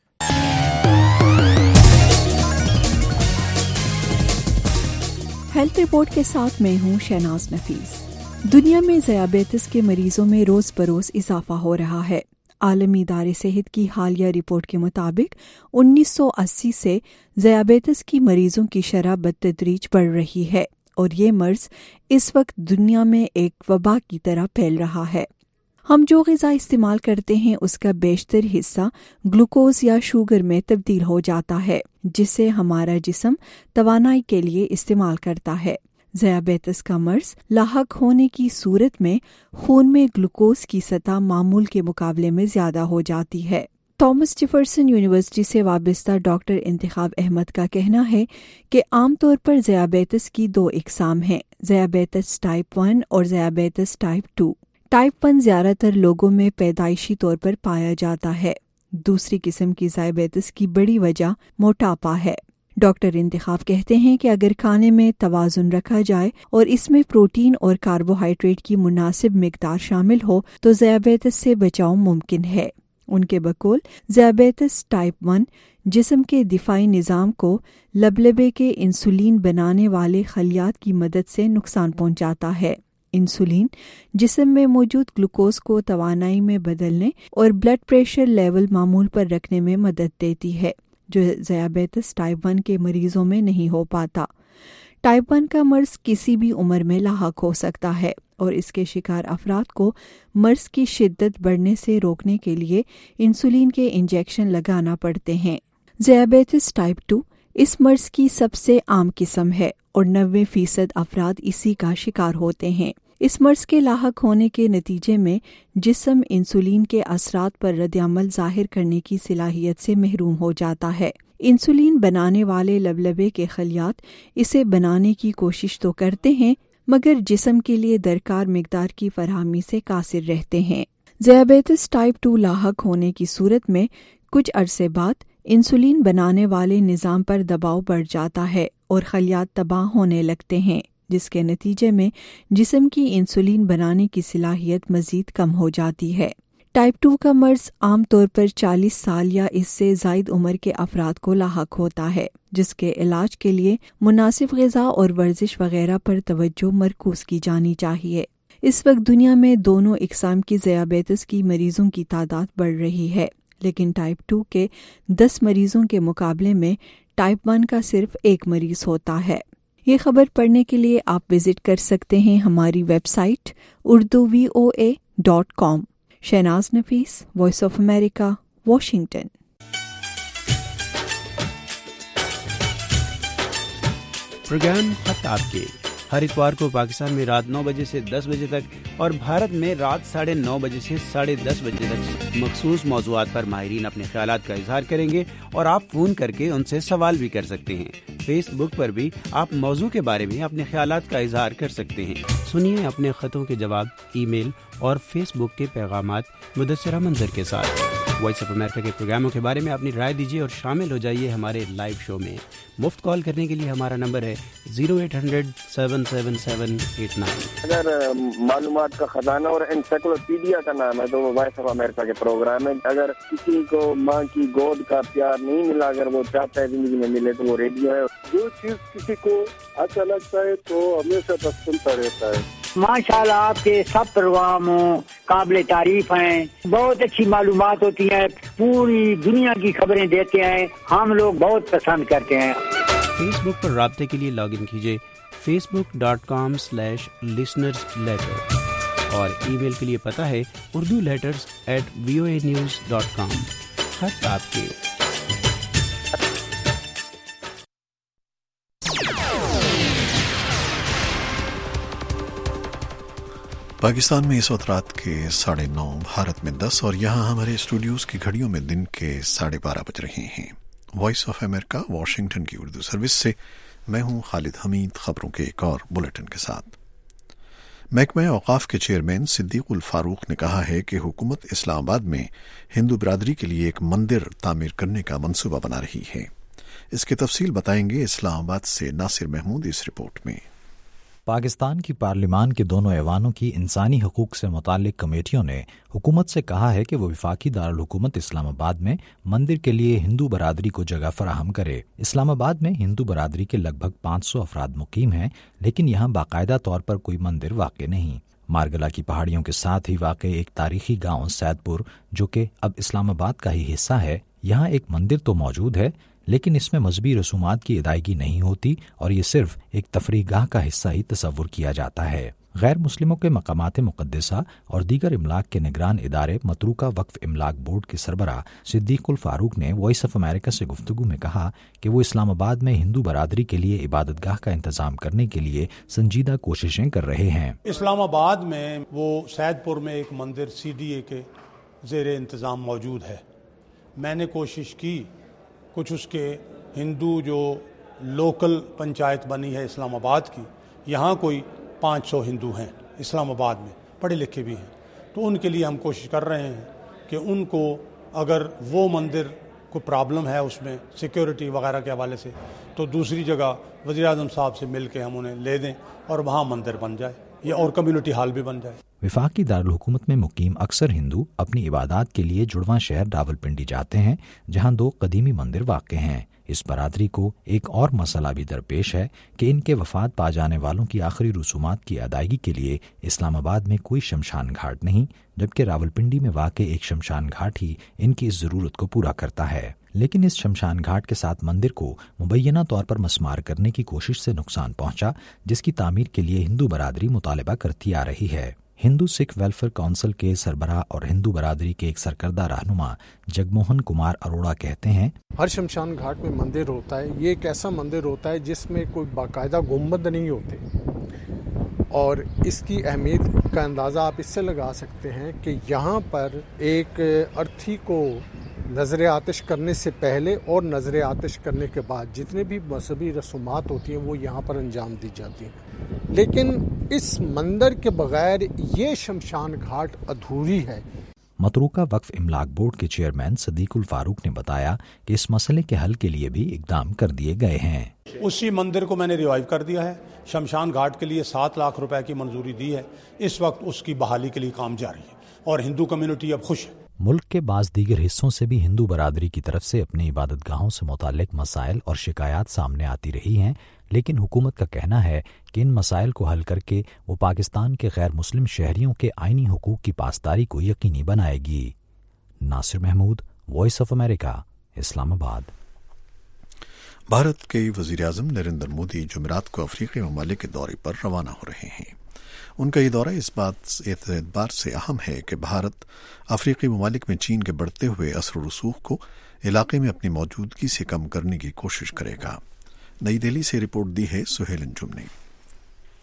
Health report के साथ मैं हूं शहनाज नफीस। दुनिया में ज़ियाबेतिस के मरीजों में रोज बरोज इजाफा हो रहा है। आलमी इदारे सेहत की हालिया रिपोर्ट के मुताबिक उन्नीस सौ अस्सी से ज़ियाबेतिस की मरीजों की शरह बतदरीज बढ़ रही है और ये मर्ज इस वक्त दुनिया में एक वबा की तरह फैल रहा है। हम जो ग़िज़ा इस्तेमाल करते हैं उसका बेशतर हिस्सा ग्लूकोज या शुगर में तब्दील हो जाता है, जिसे हमारा जिस्म तवानाई के लिए इस्तेमाल करता है। ज़ियाबेतिस का मर्ज लाहक होने की सूरत में खून में ग्लूकोज की सतह मामूल के मुकाबले में ज्यादा हो जाती है। थॉमस जेफरसन यूनिवर्सिटी से वाबस्ता डॉक्टर इंतखाब अहमद का कहना है कि आमतौर पर ज़ियाबेतिस की दो इकसाम हैं, ज़ियाबेतिस टाइप वन और ज़ियाबेतिस टाइप टू। टाइप वन ज्यादातर लोगों में पैदाइशी तौर पर पाया जाता है। दूसरी किस्म की ज़ियाबेतिस की बड़ी वजह मोटापा है। डॉक्टर इंतखाब कहते हैं कि अगर खाने में तवाजुन रखा जाए और इसमें प्रोटीन और कार्बोहाइड्रेट की मुनासिब मिकदार शामिल हो तो ज़ियाबेतिस से बचाव मुमकिन है। उनके बकौल ज़ियाबेतिस टाइप वन जिस्म के दिफाई निज़ाम को लबलबे के इंसुलिन बनाने वाले खलियात की मदद से नुकसान पहुंचाता है। इंसुलिन जिस्म में मौजूद ग्लूकोज को तवानाई में बदलने और ब्लड प्रेशर लेवल मामूल पर रखने में मदद देती है, जो ज़ियाबेतिस टाइप वन के मरीजों में नहीं हो पाता। टाइप वन का मर्ज किसी भी उम्र में लाहक हो सकता है और इसके शिकार अफराद को मर्ज की शिद्दत बढ़ने से रोकने के लिए इंसुलिन के इंजेक्शन लगाना पड़ते हैं। ज़ियाबेतिस टाइप टू इस मर्ज की सबसे आम किस्म है और नब्बे फीसद अफराद इसी का शिकार होते हैं। इस मर्ज के लाहक होने के नतीजे में जिस्म इंसुलिन के असरात पर रद्द-ए-अमल जाहिर करने की सलाहियत से महरूम हो जाता है। इंसुलिन बनाने वाले लबलबे के खलियात इसे बनाने की कोशिश तो करते हैं, मगर जिस्म के लिए दरकार मिकदार की फराहमी से कासिर रहते हैं। ज़ियाबेतिस टाइप टू लाहक होने की सूरत में कुछ अरसे बाद इंसुलिन बनाने वाले निज़ाम पर दबाव बढ़ जाता है और खलियात तबाह होने लगते हैं, जिसके नतीजे में जिस्म की इंसुलिन बनाने की सलाहियत मजीद कम हो जाती है। टाइप टू का मर्ज आमतौर पर चालीस साल या इससे ज़ायद उम्र के अफराद को लाहक होता है, जिसके इलाज के लिए मुनासिब ग़िज़ा और वर्जिश वगैरह पर तवज्जो मरकूज़ की जानी चाहिए। इस वक्त दुनिया में दोनों इकसाम की ज़ियाबेतिस की मरीजों की तादाद बढ़ रही है, लेकिन टाइप टू के दस मरीजों के मुकाबले में टाइप वन का सिर्फ एक मरीज होता है। ये खबर पढ़ने के लिए आप विजिट कर सकते हैं हमारी website Urdu V O A dot com. Shahnaz Nafees, voice of America, Washington. Programme खत आपके हर इतवार को पाकिस्तान में रात नौ बजे से दस बजे तक और भारत में रात साढ़े नौ बजे से साढ़े दस बजे तक मखसूस मौज़ूआत पर माहिरीन अपने ख्यालात का इजहार करेंगे और आप फ़ोन करके उनसे सवाल भी कर सकते हैं। फेसबुक पर भी आप मौजू के बारे में अपने ख्यालात का इजहार कर सकते हैं। सुनिए अपने ख़तों के जवाब ईमेल और फेसबुक के पैगामात मुदस्सिरा मंजर के साथ। وائس آف امریکہ کے پروگراموں کے بارے میں اپنی رائے دیجیے اور شامل ہو جائیے ہمارے لائیو شو میں. مفت کال کرنے کے لیے ہمارا نمبر ہے zero eight hundred seven seven seven eight nine. اگر معلومات کا خزانہ اور انسائکلوپیڈیا کا نام ہے تو وہ وائس آف امریکہ کے پروگرام ہے. اگر کسی کو ماں کی گود کا پیار نہیں ملا، اگر وہ چاہتا ہے زندگی میں ملے، تو وہ ریڈیو ہے. جو چیز کسی کو اچھا لگتا ہے تو ہمیشہ بس سنتا رہتا ہے. ماشاءاللہ آپ کے سب پروگرام قابل تعریف ہیں، بہت اچھی معلومات ہوتی ہیں، پوری دنیا کی خبریں دیتے ہیں، ہم لوگ بہت پسند کرتے ہیں. فیس بک پر رابطے کے لیے لاگ ان کیجیے Facebook dot com slash listeners letter اور ای میل کے لیے پتہ ہے Urdu letters at V O A news dot com. خط آپ کے. پاکستان میں اس وقت رات کے ساڑھے نو، بھارت میں دس، اور یہاں ہمارے اسٹوڈیوز کی گھڑیوں میں دن کے ساڑھے بارہ بج رہے ہیں. وائس آف امریکہ واشنگٹن کی اردو سروس سے میں ہوں خالد حمید، خبروں کے ایک اور بلیٹن کے ساتھ. محکمہ اوقاف کے چیئرمین صدیق الفاروق نے کہا ہے کہ حکومت اسلام آباد میں ہندو برادری کے لیے ایک مندر تعمیر کرنے کا منصوبہ بنا رہی ہے. اس کی تفصیل بتائیں گے اسلام آباد سے ناصر محمود اس رپورٹ میں. پاکستان کی پارلیمان کے دونوں ایوانوں کی انسانی حقوق سے متعلق کمیٹیوں نے حکومت سے کہا ہے کہ وہ وفاقی دارالحکومت اسلام آباد میں مندر کے لیے ہندو برادری کو جگہ فراہم کرے. اسلام آباد میں ہندو برادری کے لگ بھگ پانچ سو افراد مقیم ہیں، لیکن یہاں باقاعدہ طور پر کوئی مندر واقع نہیں. مارگلا کی پہاڑیوں کے ساتھ ہی واقع ایک تاریخی گاؤں سید پور، جو کہ اب اسلام آباد کا ہی حصہ ہے، یہاں ایک مندر تو موجود ہے، لیکن اس میں مذہبی رسومات کی ادائیگی نہیں ہوتی اور یہ صرف ایک تفریح گاہ کا حصہ ہی تصور کیا جاتا ہے. غیر مسلموں کے مقامات مقدسہ اور دیگر املاک کے نگران ادارے متروکہ وقف املاک بورڈ کے سربراہ صدیق الفاروق نے وائس آف امریکہ سے گفتگو میں کہا کہ وہ اسلام آباد میں ہندو برادری کے لیے عبادت گاہ کا انتظام کرنے کے لیے سنجیدہ کوششیں کر رہے ہیں. اسلام آباد میں وہ سید پور میں ایک مندر سی ڈی اے کے زیر انتظام موجود ہے. میں نے کوشش کی کچھ اس کے ہندو جو لوکل پنچایت بنی ہے اسلام آباد کی، یہاں کوئی پانچ سو ہندو ہیں اسلام آباد میں، پڑھے لکھے بھی ہیں، تو ان کے لیے ہم کوشش کر رہے ہیں کہ ان کو اگر وہ مندر کو پرابلم ہے اس میں سیکیورٹی وغیرہ کے حوالے سے، تو دوسری جگہ وزیر اعظم صاحب سے مل کے ہم انہیں لے دیں اور وہاں مندر بن جائے یا اور کمیونٹی ہال بھی بن جائے. وفاقی دارالحکومت میں مقیم اکثر ہندو اپنی عبادات کے لیے جڑواں شہر راولپنڈی جاتے ہیں، جہاں دو قدیمی مندر واقع ہیں. اس برادری کو ایک اور مسئلہ بھی درپیش ہے کہ ان کے وفات پا جانے والوں کی آخری رسومات کی ادائیگی کے لیے اسلام آباد میں کوئی شمشان گھاٹ نہیں، جبکہ راولپنڈی میں واقع ایک شمشان گھاٹ ہی ان کی اس ضرورت کو پورا کرتا ہے. لیکن اس شمشان گھاٹ کے ساتھ مندر کو مبینہ طور پر مسمار کرنے کی کوشش سے نقصان پہنچا، جس کی تعمیر کے لیے ہندو برادری مطالبہ کرتی آ رہی ہے. ہندو سکھ ویلفیئر کونسل کے سربراہ اور ہندو برادری کے ایک سرکردہ رہنما جگموہن کمار اروڑا کہتے ہیں، ہر شمشان گھاٹ میں مندر ہوتا ہے، یہ ایک ایسا مندر ہوتا ہے جس میں کوئی باقاعدہ گنبد نہیں ہوتے، اور اس کی اہمیت کا اندازہ آپ اس سے لگا سکتے ہیں کہ یہاں پر ایک ارتھی کو نظر آتش کرنے سے پہلے اور نظر آتش کرنے کے بعد جتنے بھی مذہبی رسومات ہوتی ہیں وہ یہاں پر انجام دی جاتی ہیں. لیکن اس مندر کے بغیر یہ شمشان گھاٹ ادھوری ہے. متروکہ وقف املاک بورڈ کے چیئرمین صدیق الفاروق نے بتایا کہ اس مسئلے کے حل کے لیے بھی اقدام کر دیے گئے ہیں. اسی مندر کو میں نے ریوائیو کر دیا ہے. شمشان گھاٹ کے لیے سات لاکھ روپے کی منظوری دی ہے. اس وقت اس کی بحالی کے لیے کام جاری ہے اور ہندو کمیونٹی اب خوش ہے. ملک کے بعض دیگر حصوں سے بھی ہندو برادری کی طرف سے اپنی عبادت گاہوں سے متعلق مسائل اور شکایات سامنے آتی رہی ہیں، لیکن حکومت کا کہنا ہے کہ ان مسائل کو حل کر کے وہ پاکستان کے غیر مسلم شہریوں کے آئینی حقوق کی پاسداری کو یقینی بنائے گی. Nasir Mahmood, voice of America, Islamabad. Bharat کے وزیر اعظم نریندر مودی جمعرات کو افریقی ممالک کے دورے پر روانہ ہو رہے ہیں. ان کا یہ دورہ اس بات اعتبار سے اہم ہے کہ بھارت افریقی ممالک میں چین کے بڑھتے ہوئے اثر و رسوخ کو علاقے میں اپنی موجودگی سے کم کرنے کی کوشش کرے گا. نئی دہلی سے رپورٹ دی ہے سہیل انجم نے.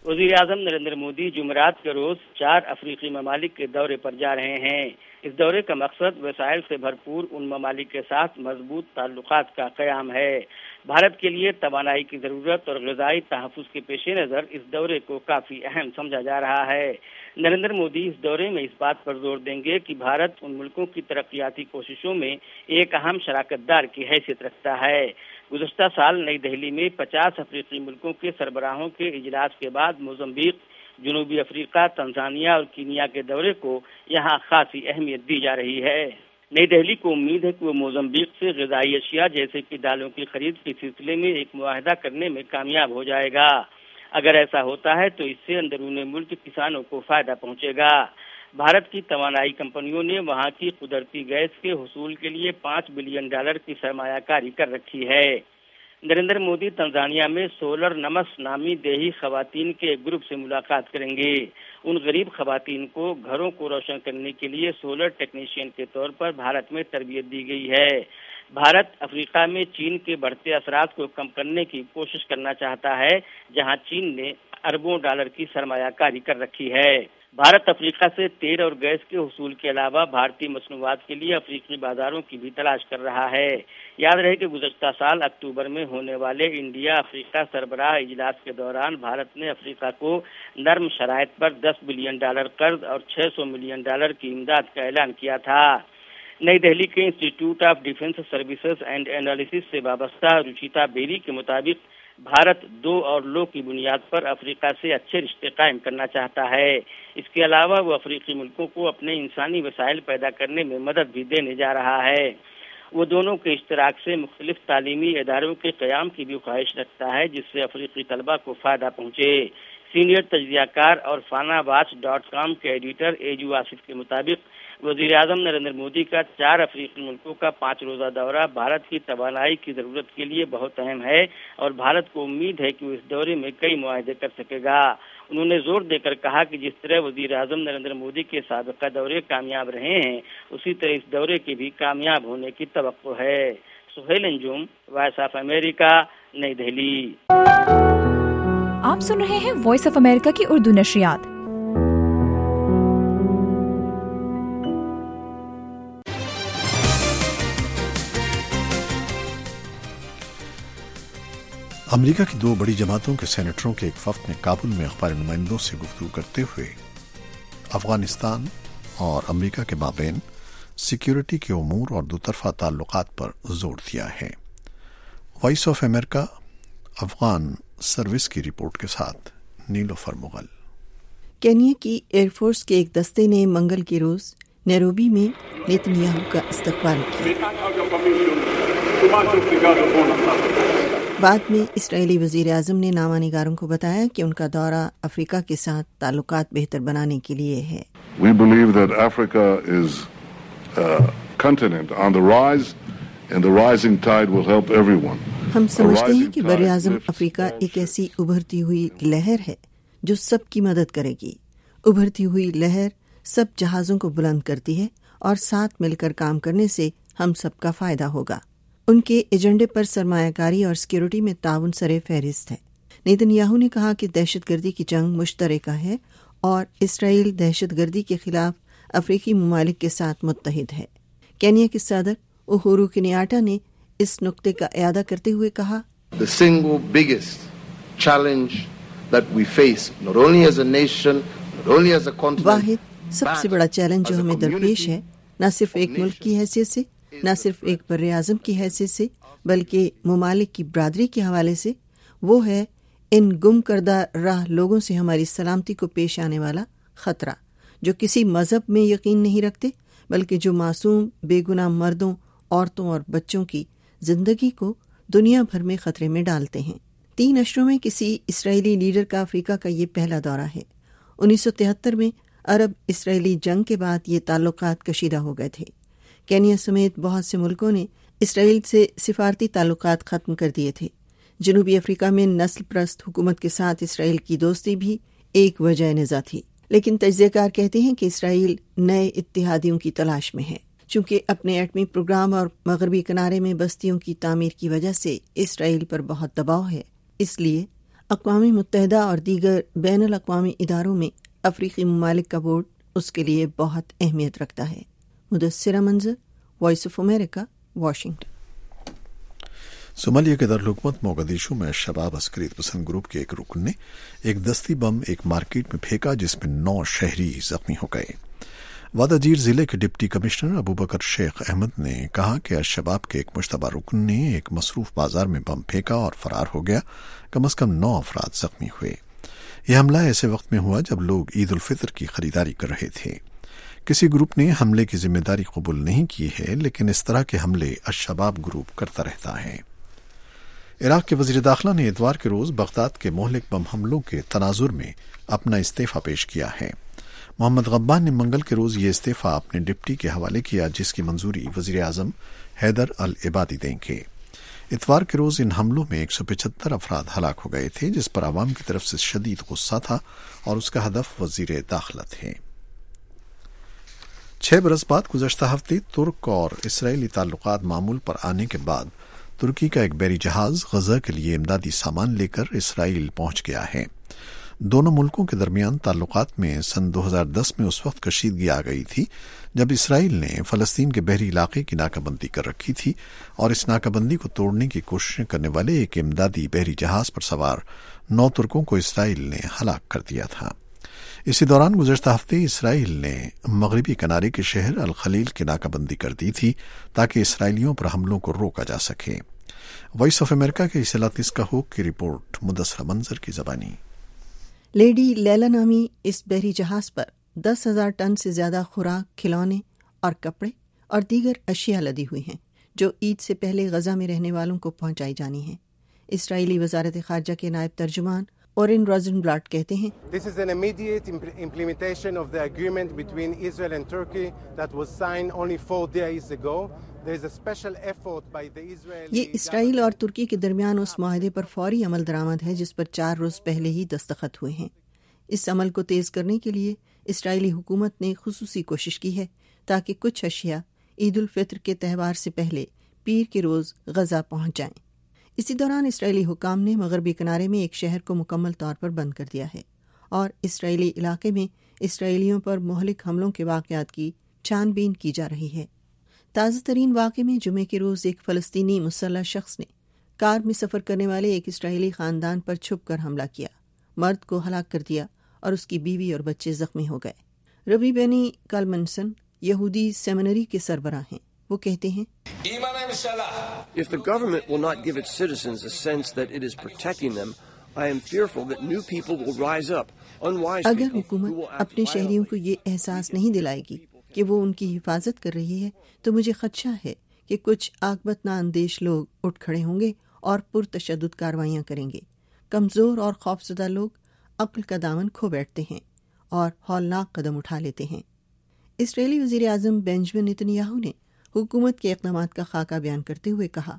وزیر اعظم نریندر مودی جمعرات کے روز چار افریقی ممالک کے دورے پر جا رہے ہیں۔ اس دورے کا مقصد وسائل سے بھرپور ان ممالک کے ساتھ مضبوط تعلقات کا قیام ہے۔ بھارت کے لیے توانائی کی ضرورت اور غذائی تحفظ کے پیش نظر اس دورے کو کافی اہم سمجھا جا رہا ہے۔ نریندر مودی اس دورے میں اس بات پر زور دیں گے کہ بھارت ان ملکوں کی ترقیاتی کوششوں میں ایک اہم شراکت دار کی حیثیت رکھتا ہے۔ گزشتہ سال نئی دہلی میں پچاس افریقی ملکوں کے سربراہوں کے اجلاس کے بعد موزمبیق، جنوبی افریقہ، تنزانیہ اور کینیا کے دورے کو یہاں خاصی اہمیت دی جا رہی ہے۔ نئی دہلی کو امید ہے کہ وہ موزمبیق سے غذائی اشیاء جیسے کہ دالوں کی خرید کے سلسلے میں ایک معاہدہ کرنے میں کامیاب ہو جائے گا۔ اگر ایسا ہوتا ہے تو اس سے اندرون ملک کسانوں کو فائدہ پہنچے گا۔ بھارت کی توانائی کمپنیوں نے وہاں کی قدرتی گیس کے حصول کے لیے پانچ بلین ڈالر کی سرمایہ کاری کر رکھی ہے۔ نریندر مودی تنزانیہ میں سولر نمس نامی دیہی خواتین کے ایک گروپ سے ملاقات کریں گے۔ ان غریب خواتین کو گھروں کو روشن کرنے کے لیے سولر ٹیکنیشین کے طور پر بھارت میں تربیت دی گئی ہے۔ بھارت افریقہ میں چین کے بڑھتے اثرات کو کم کرنے کی کوشش کرنا چاہتا ہے، جہاں چین نے اربوں ڈالر کی سرمایہ کاری کر رکھی ہے۔ بھارت افریقہ سے تیل اور گیس کے حصول کے علاوہ بھارتی مصنوعات کے لیے افریقی بازاروں کی بھی تلاش کر رہا ہے۔ یاد رہے کہ گزشتہ سال اکتوبر میں ہونے والے انڈیا افریقہ سربراہ اجلاس کے دوران بھارت نے افریقہ کو نرم شرائط پر دس بلین ڈالر قرض اور چھ سو ملین ڈالر کی امداد کا اعلان کیا تھا۔ نئی دہلی کے Institute of Defence Services and Analysis سے وابستہ رچیتا بیری کے مطابق بھارت دو اور لو کی بنیاد پر افریقہ سے اچھے رشتے قائم کرنا چاہتا ہے۔ اس کے علاوہ وہ افریقی ملکوں کو اپنے انسانی وسائل پیدا کرنے میں مدد بھی دینے جا رہا ہے۔ وہ دونوں کے اشتراک سے مختلف تعلیمی اداروں کے قیام کی بھی خواہش رکھتا ہے، جس سے افریقی طلبہ کو فائدہ پہنچے۔ سینئر تجزیہ کار اور فانا واچ ڈاٹ کام کے ایڈیٹر ایجو آصف کے مطابق وزیر اعظم نریندر مودی کا چار افریقی ملکوں کا پانچ روزہ دورہ بھارت کی توانائی کی ضرورت کے لیے بہت اہم ہے اور بھارت کو امید ہے کہ وہ اس دورے میں کئی معاہدے کر سکے گا۔ انہوں نے زور دے کر کہا کہ جس طرح وزیر اعظم نریندر مودی کے سابقہ دورے کامیاب رہے ہیں، اسی طرح اس دورے کے بھی کامیاب ہونے کی توقع ہے۔ Sohail Anjum, voice of America, New Delhi. آپ سن رہے ہیں وائس آف امریکہ کی اردو نشریات۔ امریکہ کی دو بڑی جماعتوں کے سینیٹروں کے ایک وفد نے کابل میں اخبار نمائندوں سے گفتگو کرتے ہوئے افغانستان اور امریکہ کے مابین سیکیورٹی کے امور اور دوطرفہ تعلقات پر زور دیا ہے۔ Voice of America Afghan service کی رپورٹ کے ساتھ نیلوفر مغل۔ کینیا کی ایئر فورس کے ایک دستے نے منگل کے روز نیروبی میں نیتن یاہو کا استقبال کیا۔ بعد میں اسرائیلی وزیر اعظم نے نامہ نگاروں کو بتایا کہ ان کا دورہ افریقہ کے ساتھ تعلقات بہتر بنانے کے لیے ہے۔ We believe that Africa is a continent on the rise and the rising tide will help everyone. ہم سمجھتے ہیں کہ بر اعظم افریقہ ایک ایسی ابھرتی ہوئی لہر ہے جو سب کی مدد کرے گی۔ ابھرتی ہوئی لہر سب جہازوں کو بلند کرتی ہے اور ساتھ مل کر کام کرنے سے ہم سب کا فائدہ ہوگا۔ ان کے ایجنڈے پر سرمایہ کاری اور سیکیورٹی میں تعاون سر فہرست ہے۔ نیتن یاہو نے کہا کہ دہشت گردی کی جنگ مشترکہ ہے اور اسرائیل دہشت گردی کے خلاف افریقی ممالک کے ساتھ متحد ہے۔ کینیا کے صدر اہورو کنیاٹا نے اس نقطے کا اعادہ کرتے ہوئے کہا، The single biggest challenge that we face, not only as a nation, not only as a continent, واحد سب سے بڑا چیلنج جو ہمیں درپیش ہے، نہ صرف ایک ملک کی حیثیت سے، نہ صرف ایک بر اعظم کی حیثیت سے، بلکہ ممالک کی برادری کے حوالے سے، وہ ہے ان گم کردہ راہ لوگوں سے ہماری سلامتی کو پیش آنے والا خطرہ، جو کسی مذہب میں یقین نہیں رکھتے، بلکہ جو معصوم بے گناہ مردوں، عورتوں اور بچوں کی زندگی کو دنیا بھر میں خطرے میں ڈالتے ہیں۔ تین اشروں میں کسی اسرائیلی لیڈر کا افریقہ کا یہ پہلا دورہ ہے۔ انیس سو تہتر میں عرب اسرائیلی جنگ کے بعد یہ تعلقات کشیدہ ہو گئے تھے۔ کینیا سمیت بہت سے ملکوں نے اسرائیل سے سفارتی تعلقات ختم کر دیے تھے۔ جنوبی افریقہ میں نسل پرست حکومت کے ساتھ اسرائیل کی دوستی بھی ایک وجہ نظر تھی، لیکن تجزیہ کار کہتے ہیں کہ اسرائیل نئے اتحادیوں کی تلاش میں ہے۔ چونکہ اپنے ایٹمی پروگرام اور مغربی کنارے میں بستیوں کی تعمیر کی وجہ سے اسرائیل پر بہت دباؤ ہے، اس لیے اقوام متحدہ اور دیگر بین الاقوامی اداروں میں افریقی ممالک کا ووٹ اس کے لیے بہت اہمیت رکھتا ہے۔ Mudassira Manzar, voice of America, Washington. Somalia کے دارالحکومت موگادیشو میں شباب عسکریت پسند گروپ کے ایک رکن نے ایک دستی بم ایک مارکیٹ میں پھینکا جس میں نو شہری زخمی ہو گئے۔ واداجیر ضلع کے ڈپٹی کمشنر ابوبکر شیخ احمد نے کہا کہ الشباب کے ایک مشتبہ رکن نے ایک مصروف بازار میں بم پھینکا اور فرار ہو گیا۔ کم از کم نو افراد زخمی ہوئے۔ یہ حملہ ایسے وقت میں ہوا جب لوگ عید الفطر کی خریداری کر رہے تھے۔ کسی گروپ نے حملے کی ذمہ داری قبول نہیں کی ہے، لیکن اس طرح کے حملے الشباب گروپ کرتا رہتا ہے۔ عراق کے وزیر داخلہ نے اتوار کے روز بغداد کے مہلک بم حملوں کے تناظر میں اپنا استعفی پیش کیا ہے۔ محمد غبان نے منگل کے روز یہ استعفی اپنے ڈپٹی کے حوالے کیا، جس کی منظوری وزیر اعظم حیدر العبادی دیں گے۔ اتوار کے روز ان حملوں میں ایک سو پچہتر افراد ہلاک ہو گئے تھے، جس پر عوام کی طرف سے شدید غصہ تھا اور اس کا ہدف وزیر داخلہ تھے۔ چھ برس بعد گزشتہ ہفتے ترک اور اسرائیلی تعلقات معمول پر آنے کے بعد ترکی کا ایک بحری جہاز غزہ کے لیے امدادی سامان لے کر اسرائیل پہنچ گیا ہے۔ دونوں ملکوں کے درمیان تعلقات میں سن دو ہزار دس میں اس وقت کشیدگی آ گئی تھی جب اسرائیل نے فلسطین کے بحری علاقے کی ناکہ بندی کر رکھی تھی اور اس ناکہ بندی کو توڑنے کی کوششیں کرنے والے ایک امدادی بحری جہاز پر سوار نو ترکوں کو اسرائیل نے ہلاک کر دیا تھا۔ اسی دوران گزشتہ ہفتے اسرائیل نے مغربی کنارے کے شہر الخلیل کی ناکہ بندی کر دی تھی تاکہ اسرائیلیوں پر حملوں کو روکا جا سکے۔ وائس آف امریکہ کے اسلاطیس کا ہوک کی رپورٹ مدثرہ منظر کی زبانی۔ لیڈی لیلا نامی اس بحری جہاز پر دس ہزار ٹن سے زیادہ خوراک، کھلونے اور کپڑے اور دیگر اشیاء لدی ہوئی ہیں جو عید سے پہلے غزہ میں رہنے والوں کو پہنچائی جانی ہیں۔ اسرائیلی وزارت خارجہ کے نائب ترجمان اورن روزنبلاٹ کہتے ہیں This is an immediate implementation of the agreement between Israel and Turkey that was signed only four days ago. There is a special effort by the Israeli یہ اسرائیل اور ترکی کے درمیان اس معاہدے پر فوری عمل درآمد ہے جس پر چار روز پہلے ہی دستخط ہوئے ہیں۔ اس عمل کو تیز کرنے کے لیے اسرائیلی حکومت نے خصوصی کوشش کی ہے تاکہ کچھ اشیاء عید الفطر کے تہوار سے پہلے پیر کے روز غزہ پہنچ جائیں۔ اسی دوران اسرائیلی حکام نے مغربی کنارے میں ایک شہر کو مکمل طور پر بند کر دیا ہے اور اسرائیلی علاقے میں اسرائیلیوں پر مہلک حملوں کے واقعات کی چھان بین کی جا رہی ہے۔ تازہ ترین واقعے میں جمعے کے روز ایک فلسطینی مسلح شخص نے کار میں سفر کرنے والے ایک اسرائیلی خاندان پر چھپ کر حملہ کیا، مرد کو ہلاک کر دیا اور اس کی بیوی اور بچے زخمی ہو گئے۔ ربی بینی کالمنسن یہودی سیمنری کے سربراہ ہیں۔ وہ کہتے ہیں If the government will not give its citizens a sense that it is protecting them, I am fearful that new people will rise up, unwise people اگر حکومت اپنے شہریوں کو یہ احساس نہیں دلائے گی کہ وہ ان کی حفاظت کر رہی ہے تو مجھے خدشہ ہے کہ کچھ عاقبت نااندیش لوگ اٹھ کھڑے ہوں گے اور پرتشدد کارروائیاں کریں گے۔ کمزور اور خوفزدہ لوگ عقل کا دامن کھو بیٹھتے ہیں اور ہولناک قدم اٹھا لیتے ہیں۔ اسرائیلی وزیر اعظم بنجمن نیتنیاہو نے حکومت کے اقدامات کا خاکہ بیان کرتے ہوئے کہا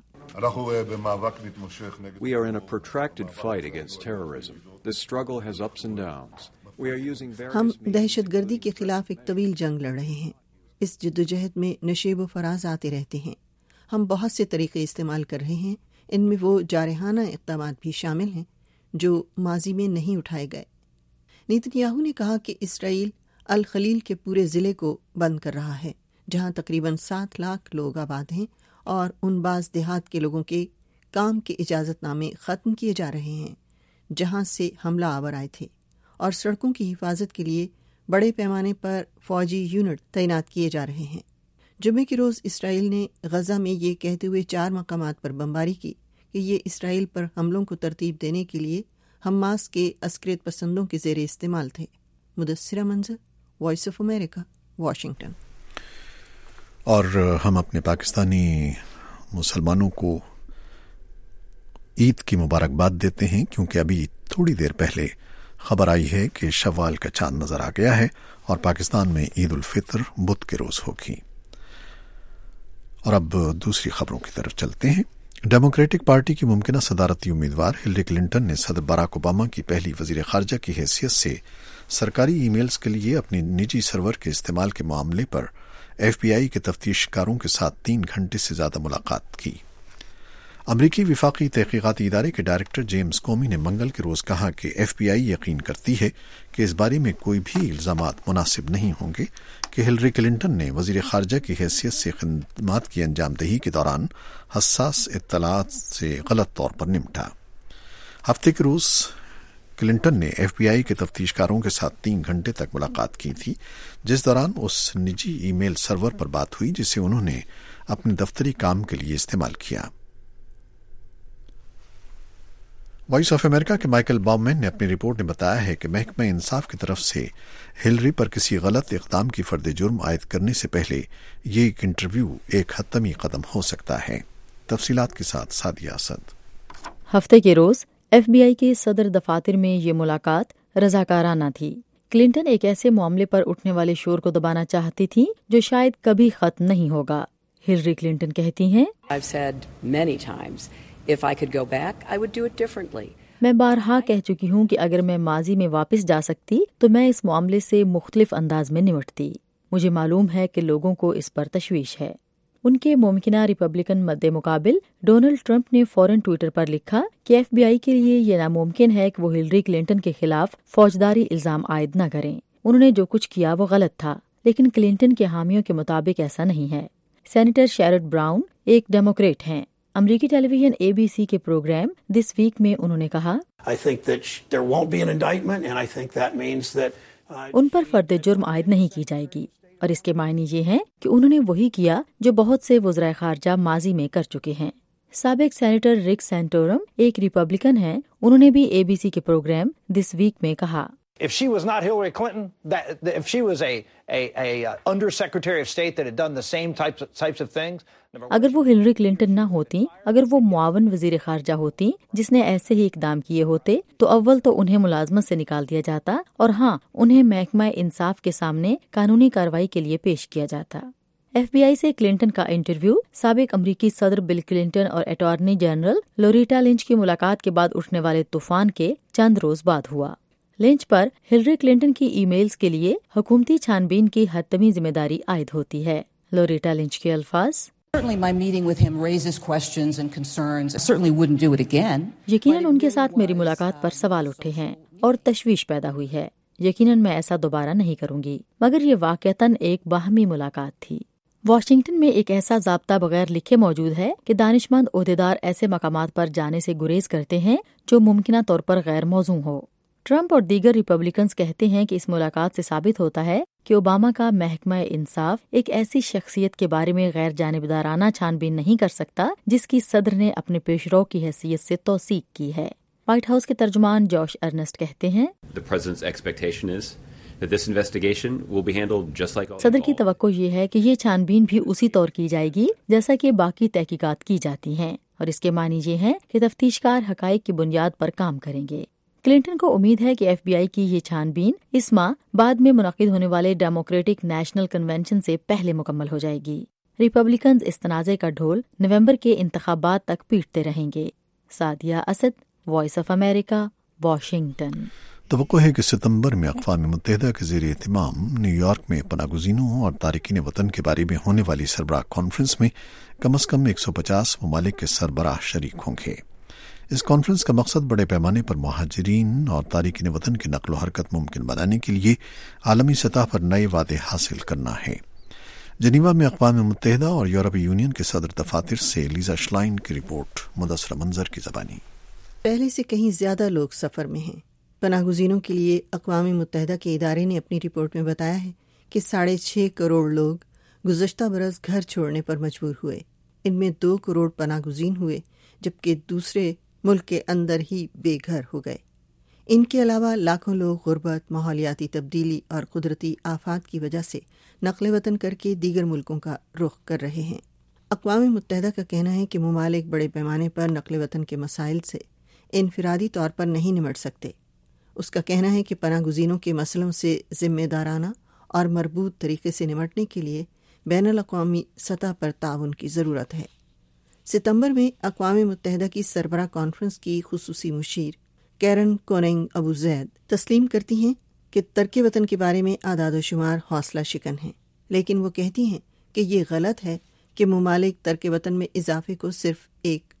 We are in a protracted fight against terrorism. This struggle has ups and downs. We are using various ہم دہشت گردی کے خلاف ایک طویل جنگ لڑ رہے ہیں۔ اس جدوجہد میں نشیب و فراز آتے رہتے ہیں۔ ہم بہت سے طریقے استعمال کر رہے ہیں، ان میں وہ جارحانہ اقدامات بھی شامل ہیں جو ماضی میں نہیں اٹھائے گئے۔ نیتنیاہو نے کہا کہ اسرائیل الخلیل کے پورے ضلع کو بند کر رہا ہے جہاں تقریباً سات لاکھ لوگ آباد ہیں اور ان بعض دیہات کے لوگوں کے کام کے اجازت نامے ختم کیے جا رہے ہیں جہاں سے حملہ آور آئے تھے، اور سڑکوں کی حفاظت کے لیے بڑے پیمانے پر فوجی یونٹ تعینات کیے جا رہے ہیں۔ جمعے کے روز اسرائیل نے غزہ میں یہ کہتے ہوئے چار مقامات پر بمباری کی کہ یہ اسرائیل پر حملوں کو ترتیب دینے کے لیے حماس کے عسکریت پسندوں کے زیر استعمال تھے۔ مدثرہ Manzar, voice of America, Washington. اور ہم اپنے پاکستانی مسلمانوں کو عید کی مبارکباد دیتے ہیں کیونکہ ابھی تھوڑی دیر پہلے خبر آئی ہے کہ شوال کا چاند نظر آ گیا ہے اور پاکستان میں عید الفطر بدھ کے روز ہوگی۔ اور اب دوسری خبروں کی طرف چلتے ہیں۔ ڈیموکریٹک پارٹی کی ممکنہ صدارتی امیدوار ہلری کلنٹن نے صدر باراک اوباما کی پہلی وزیر خارجہ کی حیثیت سے سرکاری ای میلز کے لیے اپنے نجی سرور کے استعمال کے معاملے پر ایف بی آئی کے تفتیش کاروں کے ساتھ تین گھنٹے سے زیادہ ملاقات کی۔ امریکی وفاقی تحقیقاتی ادارے کے ڈائریکٹر جیمز کومی نے منگل کے روز کہا کہ ایف بی آئی یقین کرتی ہے کہ اس بارے میں کوئی بھی الزامات مناسب نہیں ہوں گے کہ ہلری کلنٹن نے وزیر خارجہ کی حیثیت سے خدمات کی انجام دہی کے دوران حساس اطلاعات سے غلط طور پر نمٹا۔ ہفتے کے روز کلنٹن نے ایف بی آئی کے تفتیش کاروں کے ساتھ تین گھنٹے تک ملاقات کی تھی، جس دوران اس نجی ای میل سرور پر بات ہوئی جسے انہوں نے اپنے دفتری کام کے لیے استعمال کیا۔ وائس آف امریکہ کے مائیکل باؤمین نے اپنی رپورٹ میں بتایا ہے کہ محکمہ انصاف کی طرف سے ہلری پر کسی غلط اقدام کی فرد جرم عائد کرنے سے پہلے یہ ایک انٹرویو ایک حتمی قدم ہو سکتا ہے۔ تفصیلات کے ساتھ سعدیہ اسد۔ ہفتے کے روز ایف بی آئی کے صدر دفاتر میں یہ ملاقات رضاکارانہ تھی۔ کلنٹن ایک ایسے معاملے پر اٹھنے والے شور کو دبانا چاہتی تھی جو شاید کبھی ختم نہیں ہوگا۔ ہلری کلنٹن کہتی ہیں، If I could go back, I would do it differently. میں بارہا کہہ چکی ہوں کہ اگر میں ماضی میں واپس جا سکتی تو میں اس معاملے سے مختلف انداز میں نمٹتی۔ مجھے معلوم ہے کہ لوگوں کو اس پر تشویش ہے۔ ان کے ممکنہ ریپبلکن مد مقابل ڈونلڈ ٹرمپ نے فوراً ٹویٹر پر لکھا کہ ایف بی آئی کے لیے یہ ناممکن ہے کہ وہ ہلری کلنٹن کے خلاف فوجداری الزام عائد نہ کریں۔ انہوں نے جو کچھ کیا وہ غلط تھا، لیکن کلنٹن کے حامیوں کے مطابق ایسا نہیں ہے۔ سینیٹر شیرڈ براؤن ایک ڈیموکریٹ ہیں۔ امریکی ٹیلی ویژن اے بی سی کے پروگرام دس ویک میں انہوں نے کہا، ان پر فرد جرم عائد نہیں کی جائے گی، اور اس کے معنی یہ ہیں کہ انہوں نے وہی کیا جو بہت سے وزرائے خارجہ ماضی میں کر چکے ہیں۔ سابق سینیٹر ریک سینٹورم ایک ریپبلکن ہیں، انہوں نے بھی اے بی سی کے پروگرام دس ویک میں کہا، If she was not Hillary Clinton, that, if she was a, a, a uh, under secretary of state that had done the same types of, types of things. اگر وہ Hillary Clinton نہ ہوتی، اگر وہ معاون وزیر خارجہ ہوتی جس نے ایسے ہی اقدام کیے ہوتے، تو اول تو انہیں ملازمت سے نکال دیا جاتا، اور ہاں، انہیں محکمہ انصاف کے سامنے قانونی کارروائی کے لیے پیش کیا جاتا۔ ایف بی آئی سے کلنٹن کا انٹرویو سابق امریکی صدر بل کلنٹن اور اٹارنی جنرل لوریٹا لنچ کی ملاقات کے بعد اٹھنے والے طوفان کے چند روز بعد ہوا۔ لنچ پر ہلری کلنٹن کی ای میلز کے لیے حکومتی چھان بین کی حتمی ذمہ داری عائد ہوتی ہے۔ لوریٹا لنچ کے الفاظ، یقیناً ان کے ساتھ میری ملاقات پر سوال اٹھے ہیں اور تشویش پیدا ہوئی ہے۔ یقیناً میں ایسا دوبارہ نہیں کروں گی، مگر یہ واقعتاً ایک باہمی ملاقات تھی۔ واشنگٹن میں ایک ایسا ضابطہ بغیر لکھے موجود ہے کہ دانشمند عہدیدار ایسے مقامات پر جانے سے گریز کرتے ہیں جو ممکنہ طور پر غیر موزوں ہو۔ ٹرمپ اور دیگر ریپبلکنز کہتے ہیں کہ اس ملاقات سے ثابت ہوتا ہے کہ اوباما کا محکمہ انصاف ایک ایسی شخصیت کے بارے میں غیر جانبدارانہ چھان بین نہیں کر سکتا جس کی صدر نے اپنے پیشرو کی حیثیت سے توثیق کی ہے۔ وائٹ ہاؤس کے ترجمان جوش ارنسٹ کہتے ہیں، صدر کی توقع یہ ہے کہ یہ چھان بین بھی اسی طور کی جائے گی جیسا کہ باقی تحقیقات کی جاتی ہیں، اور اس کے معنی یہ ہے کہ تفتیش کار حقائق کی بنیاد پر کام کریں گے۔ کلنٹن کو امید ہے کہ ایف بی آئی کی یہ چھان بین اس ماہ بعد میں منعقد ہونے والے ڈیموکریٹک نیشنل کنونشن سے پہلے مکمل ہو جائے گی۔ ریپبلکنز اس تنازع کا ڈھول نومبر کے انتخابات تک پیٹتے رہیں گے۔ Sadia Asad, voice of America, Washington. توقع ہے کہ ستمبر میں اقوام متحدہ کے زیر اہتمام نیو یارک میں پناہ گزینوں اور تارکین وطن کے بارے میں ہونے والی سربراہ کانفرنس میں کم از کم ایک سو پچاس ممالک کے سربراہ شریک ہوں گے۔ اس کانفرنس کا مقصد بڑے پیمانے پر مہاجرین اور تارکین وطن کی نقل و حرکت ممکن بنانے کے لیے عالمی سطح پر نئے وعدے حاصل کرنا ہے۔ جنیوا میں اقوام متحدہ اور یورپی یونین کے صدر دفاتر سے لیزا شلائن کی رپورٹ، مدثر منظر کی زبانی۔ پہلے سے کہیں زیادہ لوگ سفر میں ہیں۔ پناہ گزینوں کے لیے اقوام متحدہ کے ادارے نے اپنی رپورٹ میں بتایا ہے کہ ساڑھے چھ کروڑ لوگ گزشتہ برس گھر چھوڑنے پر مجبور ہوئے۔ ان میں دو کروڑ پناہ گزین ہوئے، جبکہ دوسرے ملک کے اندر ہی بے گھر ہو گئے۔ ان کے علاوہ لاکھوں لوگ غربت، ماحولیاتی تبدیلی اور قدرتی آفات کی وجہ سے نقل وطن کر کے دیگر ملکوں کا رخ کر رہے ہیں۔ اقوام متحدہ کا کہنا ہے کہ ممالک بڑے پیمانے پر نقل وطن کے مسائل سے انفرادی طور پر نہیں نمٹ سکتے۔ اس کا کہنا ہے کہ پناہ گزینوں کے مسئلوں سے ذمہ دارانہ اور مربوط طریقے سے نمٹنے کے لیے بین الاقوامی سطح پر تعاون کی ضرورت ہے۔ ستمبر میں اقوام متحدہ کی سربراہ کانفرنس کی خصوصی مشیر کیرن کوننگ ابو زید تسلیم کرتی ہیں کہ ترک وطن کے بارے میں اعداد و شمار حوصلہ شکن ہیں، لیکن وہ کہتی ہیں کہ یہ غلط ہے کہ ممالک ترک وطن میں اضافے کو صرف ایک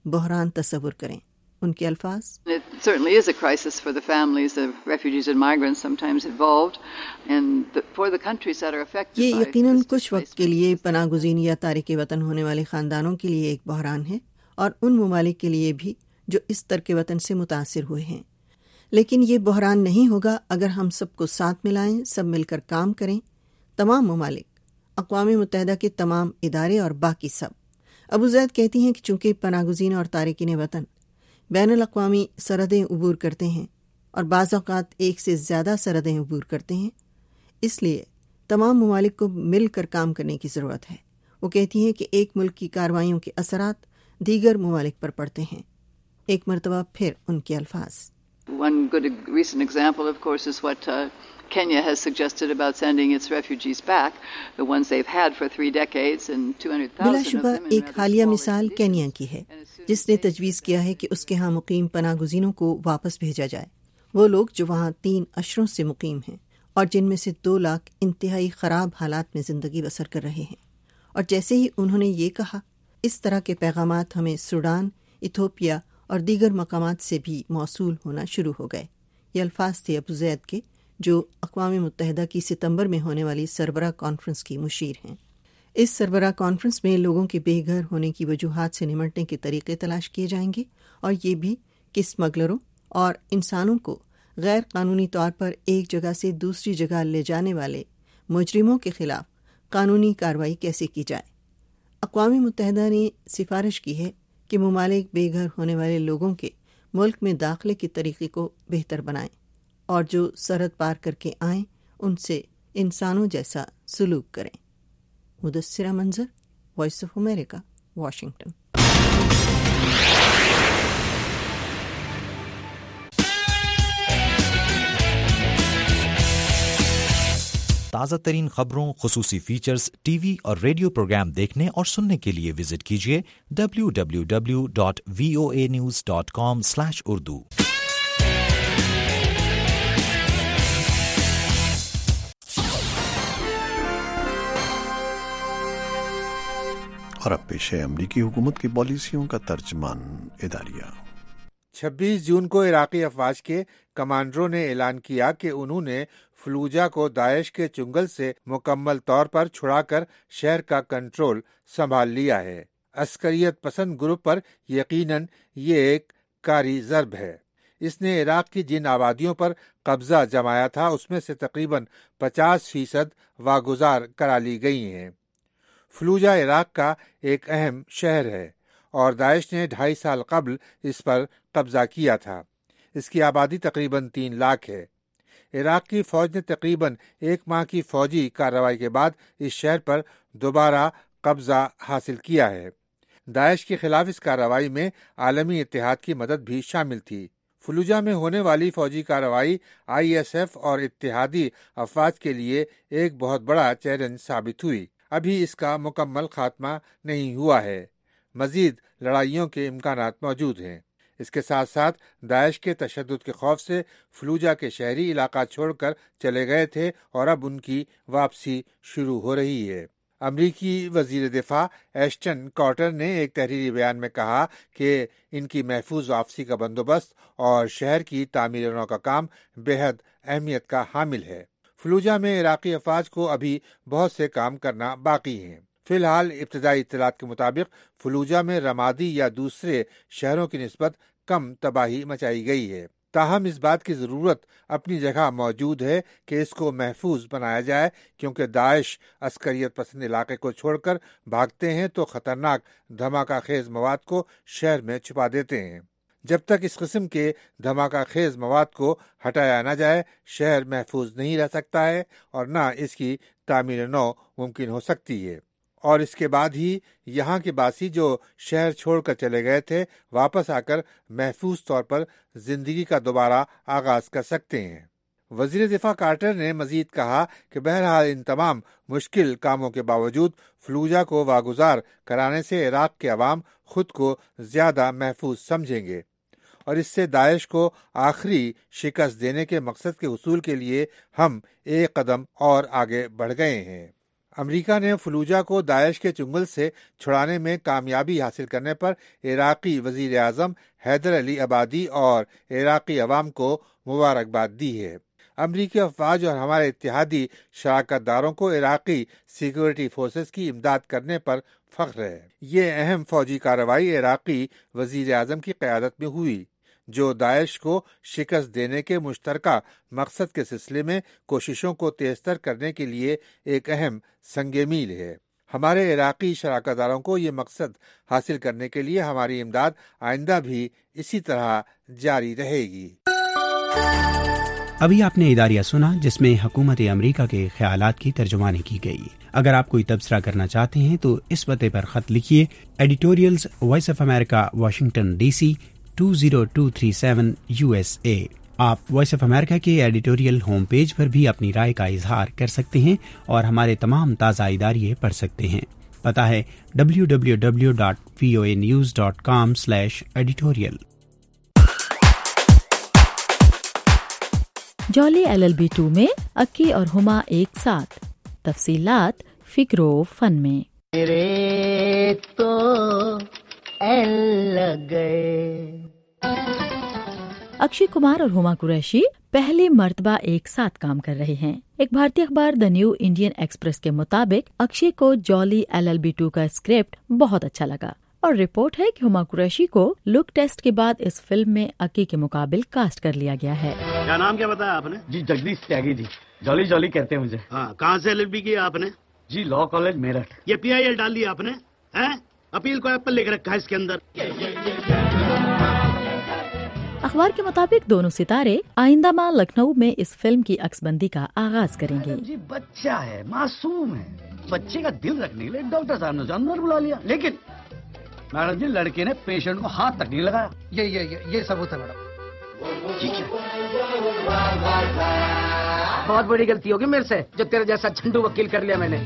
बहरान तस्वुर करें। उनके अल्फाज, It certainly is a crisis for the families of refugees and migrants sometimes involved, and the, for the countries that are affected ये by यकीनन कुछ वक्त के लिए पनाह गुज़ीन या तारिक वतन होने वाले ख़ानदानों के लिए एक बहरान है और उन ममालिक के लिए भी जो इस तरक वतन से मुतासिर हुए हैं। लेकिन ये बहरान नहीं होगा अगर हम सबको साथ मिलाएं, सब मिलकर काम करें, तमाम ममालिक, अक़वाम मुत्तहिदा के तमाम इदारे और बाकी सब। अबू ज़ैद कहती हैं कि चूँकि पनाह गुज़ीन और तारिकीन वतन बैनुल अक़वामी सरहदें अबूर करते हैं और बाज़ औक़ात एक से ज़्यादा सरहदें अबूर करते हैं, इसलिए तमाम ममालिक को मिलकर काम करने की ज़रूरत है। वो कहती हैं कि एक मुल्क की कार्रवाइयों के असरात दीगर ममालिक पर पड़ते हैं। एक मरतबा फिर उनके अल्फाज, One good recent example, of course, is what uh, Kenya has suggested about sending its refugees back, the ones they've had for three decades, and two hundred thousand of बिलाशुबा them in एक rather हालिया small मिसाल Kenya की है, जिसने तजवीज़ किया है कि उसके यहाँ मुकीम पनाह गुज़ीनों को वापस भेजा जाए। वो लोग जो वहाँ तीन अशरों से मुकीम हैं और जिनमें से दो लाख इंतहाई ख़राब हालात में ज़िंदगी बसर कर रहे हैं। और जैसे ही उन्होंने ये कहा, इस तरह के पैगामात हमें सूडान, इथोपिया और दीगर मकामात से भी मौसूल होना शुरू हो गए। ये अल्फाज थे अबू ज़ैद के, जो अक़वाम मुत्तहिदा की सितंबर में होने वाली सरबराह कॉन्फ्रेंस की मुशीर हैं। इस सरबराह कॉन्फ्रेंस में लोगों के बेघर होने की वजूहात से निमटने के तरीक़े तलाश किए जाएंगे और ये भी कि स्मगलरों और इंसानों को गैर कानूनी तौर पर एक जगह से दूसरी जगह ले जाने वाले मुजरिमों के ख़िलाफ़ कानूनी कार्रवाई कैसे की जाए। अक़वाम मुत्तहिदा ने सिफारिश की है कि ममालिक बेघर होने वाले लोगों के मुल्क में दाखिले के तरीक़े को बेहतर बनाएं और जो सरहद पार करके आएं उनसे इंसानों जैसा सलूक करें। मुदस्सिरा मंजर, वॉइस ऑफ अमेरिका, वाशिंगटन। ताज़ा तरीन खबरों, खुसूसी फीचर्स, टीवी और रेडियो प्रोग्राम देखने और सुनने के लिए विजिट कीजिए W W W dot V O A news dot com slash Urdu. और अब पेश है अमरीकी हुकूमत की पॉलिसियों का तर्जमान इदारिया। छब्बीस जून को इराकी अफवाज के कमांडरों ने ऐलान किया कि उन्होंने फलूजा को दाइश के चुंगल से मुकम्मल तौर पर छुड़ाकर शहर का कंट्रोल संभाल लिया है। अस्करियत पसंद ग्रुप पर यकीनन ये एक कारी ज़र्ब है। इसने इराक की जिन आबादियों पर कब्जा जमाया था उसमें से तकरीबन पचास फीसद वागुजार करा ली गई हैं। फलूजा इराक का एक अहम शहर है और दाइश ने ढाई साल कबल इस पर कब्जा किया था। इसकी आबादी तकरीबन तीन लाख है। इराक की फौज ने तकरीबन एक माह की फौजी कार्रवाई के बाद इस शहर पर दोबारा कब्जा हासिल किया है। दाइश के खिलाफ इस कार्रवाई में आलमी इत्तेहाद की मदद भी शामिल थी। फलूजा में होने वाली फौजी कार्रवाई आई एस एफ और इत्तेहादी अफवाज के लिए एक बहुत बड़ा चैलेंज साबित हुई। अभी इसका मुकम्मल खात्मा नहीं हुआ है। मजीद लड़ाइयों के इम्कानात मौजूद हैं। इसके साथ साथ दाइश के तशद्दुद के खौफ से फलूजा के शहरी इलाका छोड़कर चले गए थे और अब उनकी वापसी शुरू हो रही है। अमरीकी वजीर दिफा एश्टन कार्टर ने एक तहरीरी बयान में कहा कि इनकी महफूज वापसी का बंदोबस्त और शहर की तामीर का काम बेहद अहमियत का हामिल है। फलूजा में इराकी अफवाज को अभी बहुत से काम करना बाकी हैं। फिलहाल इब्तदाई इत्तलात के मुताबिक फलूजा में रमादी या दूसरे शहरों की निस्बत कम तबाही मचाई गई है। ताहम इस बात की ज़रूरत अपनी जगह मौजूद है कि इसको महफूज बनाया जाए, क्योंकि दाइश अस्करियत पसंद इलाके को छोड़कर भागते हैं तो खतरनाक धमाका खेज मवाद को शहर में छुपा देते हैं। जब तक इस किस्म के धमाका खेज मवाद को हटाया न जाए, शहर महफूज नहीं रह सकता है और न इसकी तामीर नौ मुमकिन हो सकती है। और इसके बाद ही यहाँ के बासी जो शहर छोड़कर चले गए थे वापस आकर महफूज तौर पर जिंदगी का दोबारा आगाज कर सकते हैं। वजीर दिफा कार्टर ने मजीद कहा कि बहरहाल इन तमाम मुश्किल कामों के बावजूद फलूजा को वागुजार कराने से इराक के अवाम खुद को ज्यादा महफूज समझेंगे और इससे दाइश को आखिरी शिकस्त देने के मकसद के हुसूल के लिए हम एक कदम और आगे बढ़ गए हैं। امریکہ نے فلوجہ کو داعش کے چنگل سے چھڑانے میں کامیابی حاصل کرنے پر عراقی وزیر اعظم حیدر علی عبادی اور عراقی عوام کو مبارکباد دی ہے۔ امریکی افواج اور ہمارے اتحادی شراکت داروں کو عراقی سیکورٹی فورسز کی امداد کرنے پر فخر ہے۔ یہ اہم فوجی کارروائی عراقی وزیر اعظم کی قیادت میں ہوئی، جو داعش کو شکست دینے کے مشترکہ مقصد کے سلسلے میں کوششوں کو تیزتر کرنے کے لیے ایک اہم سنگ میل ہے۔ ہمارے عراقی شراکت داروں کو یہ مقصد حاصل کرنے کے لیے ہماری امداد آئندہ بھی اسی طرح جاری رہے گی۔ ابھی آپ نے اداریہ سنا جس میں حکومت امریکہ کے خیالات کی ترجمانی کی گئی۔ اگر آپ کوئی تبصرہ کرنا چاہتے ہیں تو اس پتے پر خط لکھیے، editorials voice of America, Washington D C two zero two three seven U S A. آپ وائس آف امریکہ کے ایڈیٹوریل ہوم پیج پر بھی اپنی رائے کا اظہار کر سکتے ہیں اور ہمارے تمام تازہ اداریے پڑھ سکتے ہیں۔ پتہ ہے W W W dot V O A news dot com slash editorial. Jolly L L B two میں اکی اور ہما ایک ساتھ، تفصیلات فکر و فن میں۔ میرے تو ایل لگ گئے۔ اکشے کمار اور ہما قریشی پہلی مرتبہ ایک ساتھ کام کر رہے ہیں۔ ایک بھارتی اخبار دا نیو انڈین ایکسپریس کے مطابق اکشے کو Jolly L L B two کا اسکرپٹ بہت اچھا لگا اور رپورٹ ہے کہ ہما قریشی کو لک ٹیسٹ کے بعد اس فلم میں اکی کے مقابل کاسٹ کر لیا گیا ہے۔ کیا نام کیا بتایا آپ نے؟ جی جگدیش تیاگی جی، جولی جولی کہتے ہیں مجھے۔ ہاں، کہاں سے ایل ایل بی کیا آپ نے؟ جی لاء کالج میرٹھ۔ یہ پی آئی ایل ڈال دیا آپ نے؟ اپیل کو ایپل لکھ رکھا ہے اس کے اندر۔ اخبار کے مطابق دونوں ستارے آئندہ ماہ لکھنؤ میں اس فلم کی عکس بندی کا آغاز کریں گے۔ جی بچہ ہے، معصوم ہے، بچے کا دل رکھنے کے لیے ڈاکٹر صاحب نے جانور بلا لیا، لیکن میڈم جی لڑکے نے پیشنٹ کو ہاتھ تک نہیں لگایا۔ یہ یہ یہ ثبوت ہے میڈم۔ ٹھیک ہے، بہت بڑی غلطی ہوگی میرے سے جو تیرے جیسا جھنڈو وکیل کر لیا میں نے۔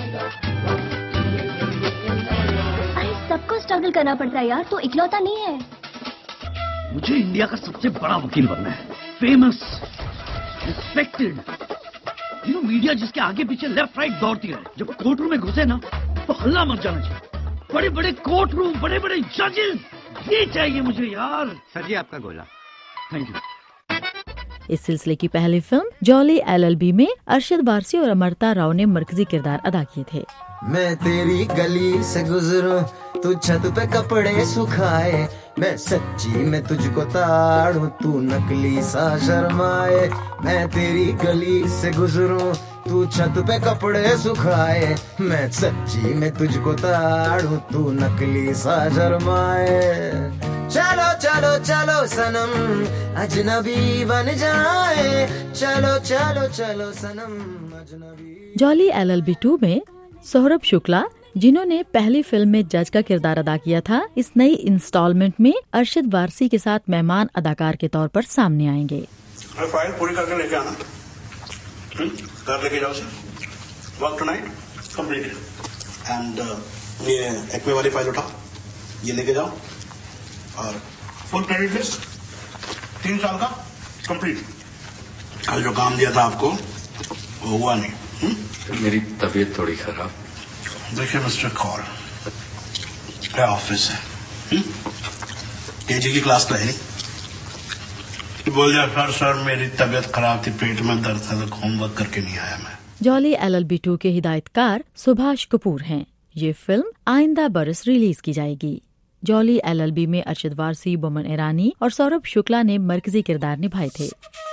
سب کو اسٹرگل کرنا پڑتا ہے یار، تو اکلوتا نہیں ہے۔ مجھے انڈیا کا سب سے بڑا وکیل بننا ہے، famous, respected, you know media جس کے آگے پیچھے لیفٹ رائٹ دوڑتی رہے، جب کورٹ روم میں گھسے نا تو ہلہ مچ جانا چاہیے، بڑے بڑے کورٹ روم، بڑے بڑے ججز، یہ چاہیے مجھے یار۔ سر جی آپ کا گولا۔ Thank you. اس سلسلے کی پہلی film Jolly L L B میں ارشد وارسی اور امرتا راؤ نے مرکزی کردار ادا کیے تھے۔ میں تیری گلی سے گزروں تو چھت پہ کپڑے سکھائے، میں سچی میں تجھ کو تاڑوں تو نکلی سا شرمائے، میں تیری گلی سے گزروں تو چھت پہ کپڑے سکھائے، میں سچی میں تجھ کو تاڑوں تو نکلی سا شرمائے، چلو چلو چلو سنم اجنبی بن جائے، چلو چلو چلو سنم اجنبی۔ Jolly L L B two میں سہرب شکلا، جنہوں نے پہلی فلم میں جج کا کردار ادا کیا تھا، اس نئی انسٹالمنٹ میں ارشد وارسی کے ساتھ مہمان اداکار کے طور پر سامنے آئیں گے۔ فائل پوری کر کے لے کے آنا، گھر لے کے جاؤ sir, work tonight completed, and یہ ایکوے والی فائل اٹھاؤ، یہ لے کے جاؤ، اور فل کریڈٹ لسٹ تین سال کا کمپلیٹ۔ کل جو کام دیا تھا آپ کو وہ ہوا نہیں۔ میری طبیعت تھوڑی خراب۔ دیکھیے مسٹر کال، کیا آفس ہے، کے جی کی کلاس تو ہے نہیں، بول دیا سر سر میری طبیعت خراب تھی، پیٹ میں درد تھا تو ہوم ورک کر کے نہیں آیا میں۔ Jolly L L B two کے ہدایت کار سبھاش کپور ہیں۔ یہ فلم آئندہ برس ریلیز کی جائے گی۔ جولی ایل ایل بی میں ارشد وارسی، بومن ایرانی اور سوربھ شکلا نے مرکزی کردار نبھائے تھے۔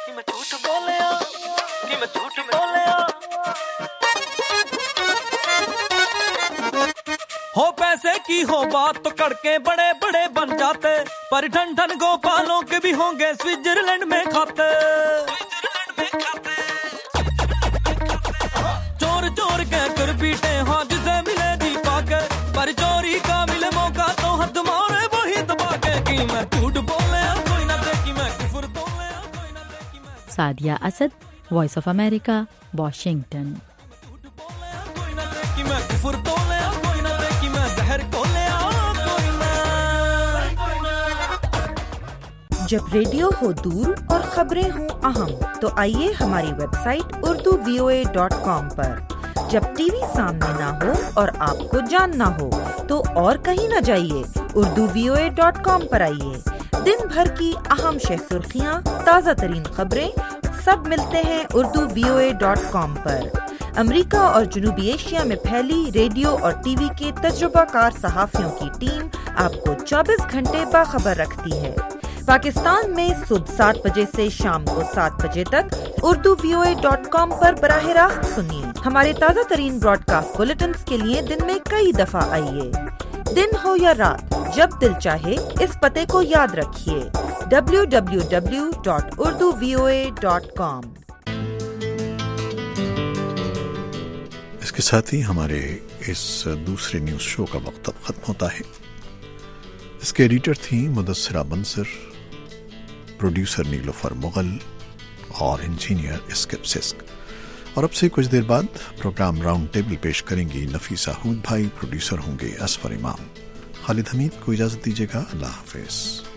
ہو پیسے کی ہو بات تو کڑکے بڑے بڑے بن جاتے، پر ٹھن ٹھن گوپالوں کے بھی ہوں گے سوئٹزرلینڈ میں کھاتے، چور چور کہہ کر پیٹے ہاں جسے ملے دی پاکے، پر چوری کا ملے موقع تو ہاتھ مارے وہی دبا کے، کی میں جھوٹ بولے کوئی نہ دیکھی میں کفر بولے کوئی نہ دیکھی میں۔ Sadia Asad, voice of America, Washington. کوئی نہ دیکھی میں کفر بولے کوئی نہ دیکھی میں زہر کو لے آ کوئی نہ۔ جب ریڈیو ہو دور اور خبریں ہوں اہم تو آئیے ہماری website Urdu V O A dot com پر جب ٹی وی سامنے نہ ہو اور آپ کو جاننا ہو تو اور کہیں نہ جائیے، Urdu V O A dot com پر آئیے۔ دن بھر کی اہم شہ سرخیاں، تازہ ترین خبریں سب ملتے ہیں Urdu V O A dot com پر۔ امریکہ اور جنوبی ایشیا میں پھیلی ریڈیو اور ٹی وی کے تجربہ کار صحافیوں کی ٹیم آپ کو چوبیس گھنٹے باخبر رکھتی ہے۔ پاکستان میں صبح سات بجے سے شام کو سات بجے تک Urdu V O A dot com پر براہ راست سنیے۔ ہمارے تازہ ترین براڈ کاسٹ بلیٹنز کے لیے دن میں کئی دفعہ آئیے۔ دن ہو یا رات، جب دل چاہے اس پتے کو یاد رکھیے، W W W dot Urdu V O A dot com. اس کے ساتھ ہی ہمارے اس دوسرے نیوز شو کا وقت اب ختم ہوتا ہے۔ اس کے ایڈیٹر تھیں مدثرہ منصر، پروڈیوسر نیلوفر مغل اور انجینئر اسکپ سسک۔ اور اب سے کچھ دیر بعد پروگرام راؤنڈ ٹیبل پیش کریں گی نفیسہ حود بھائی، پروڈیوسر ہوں گے اصفر امام۔ خالد حمید کو اجازت دیجیے گا، اللہ حافظ۔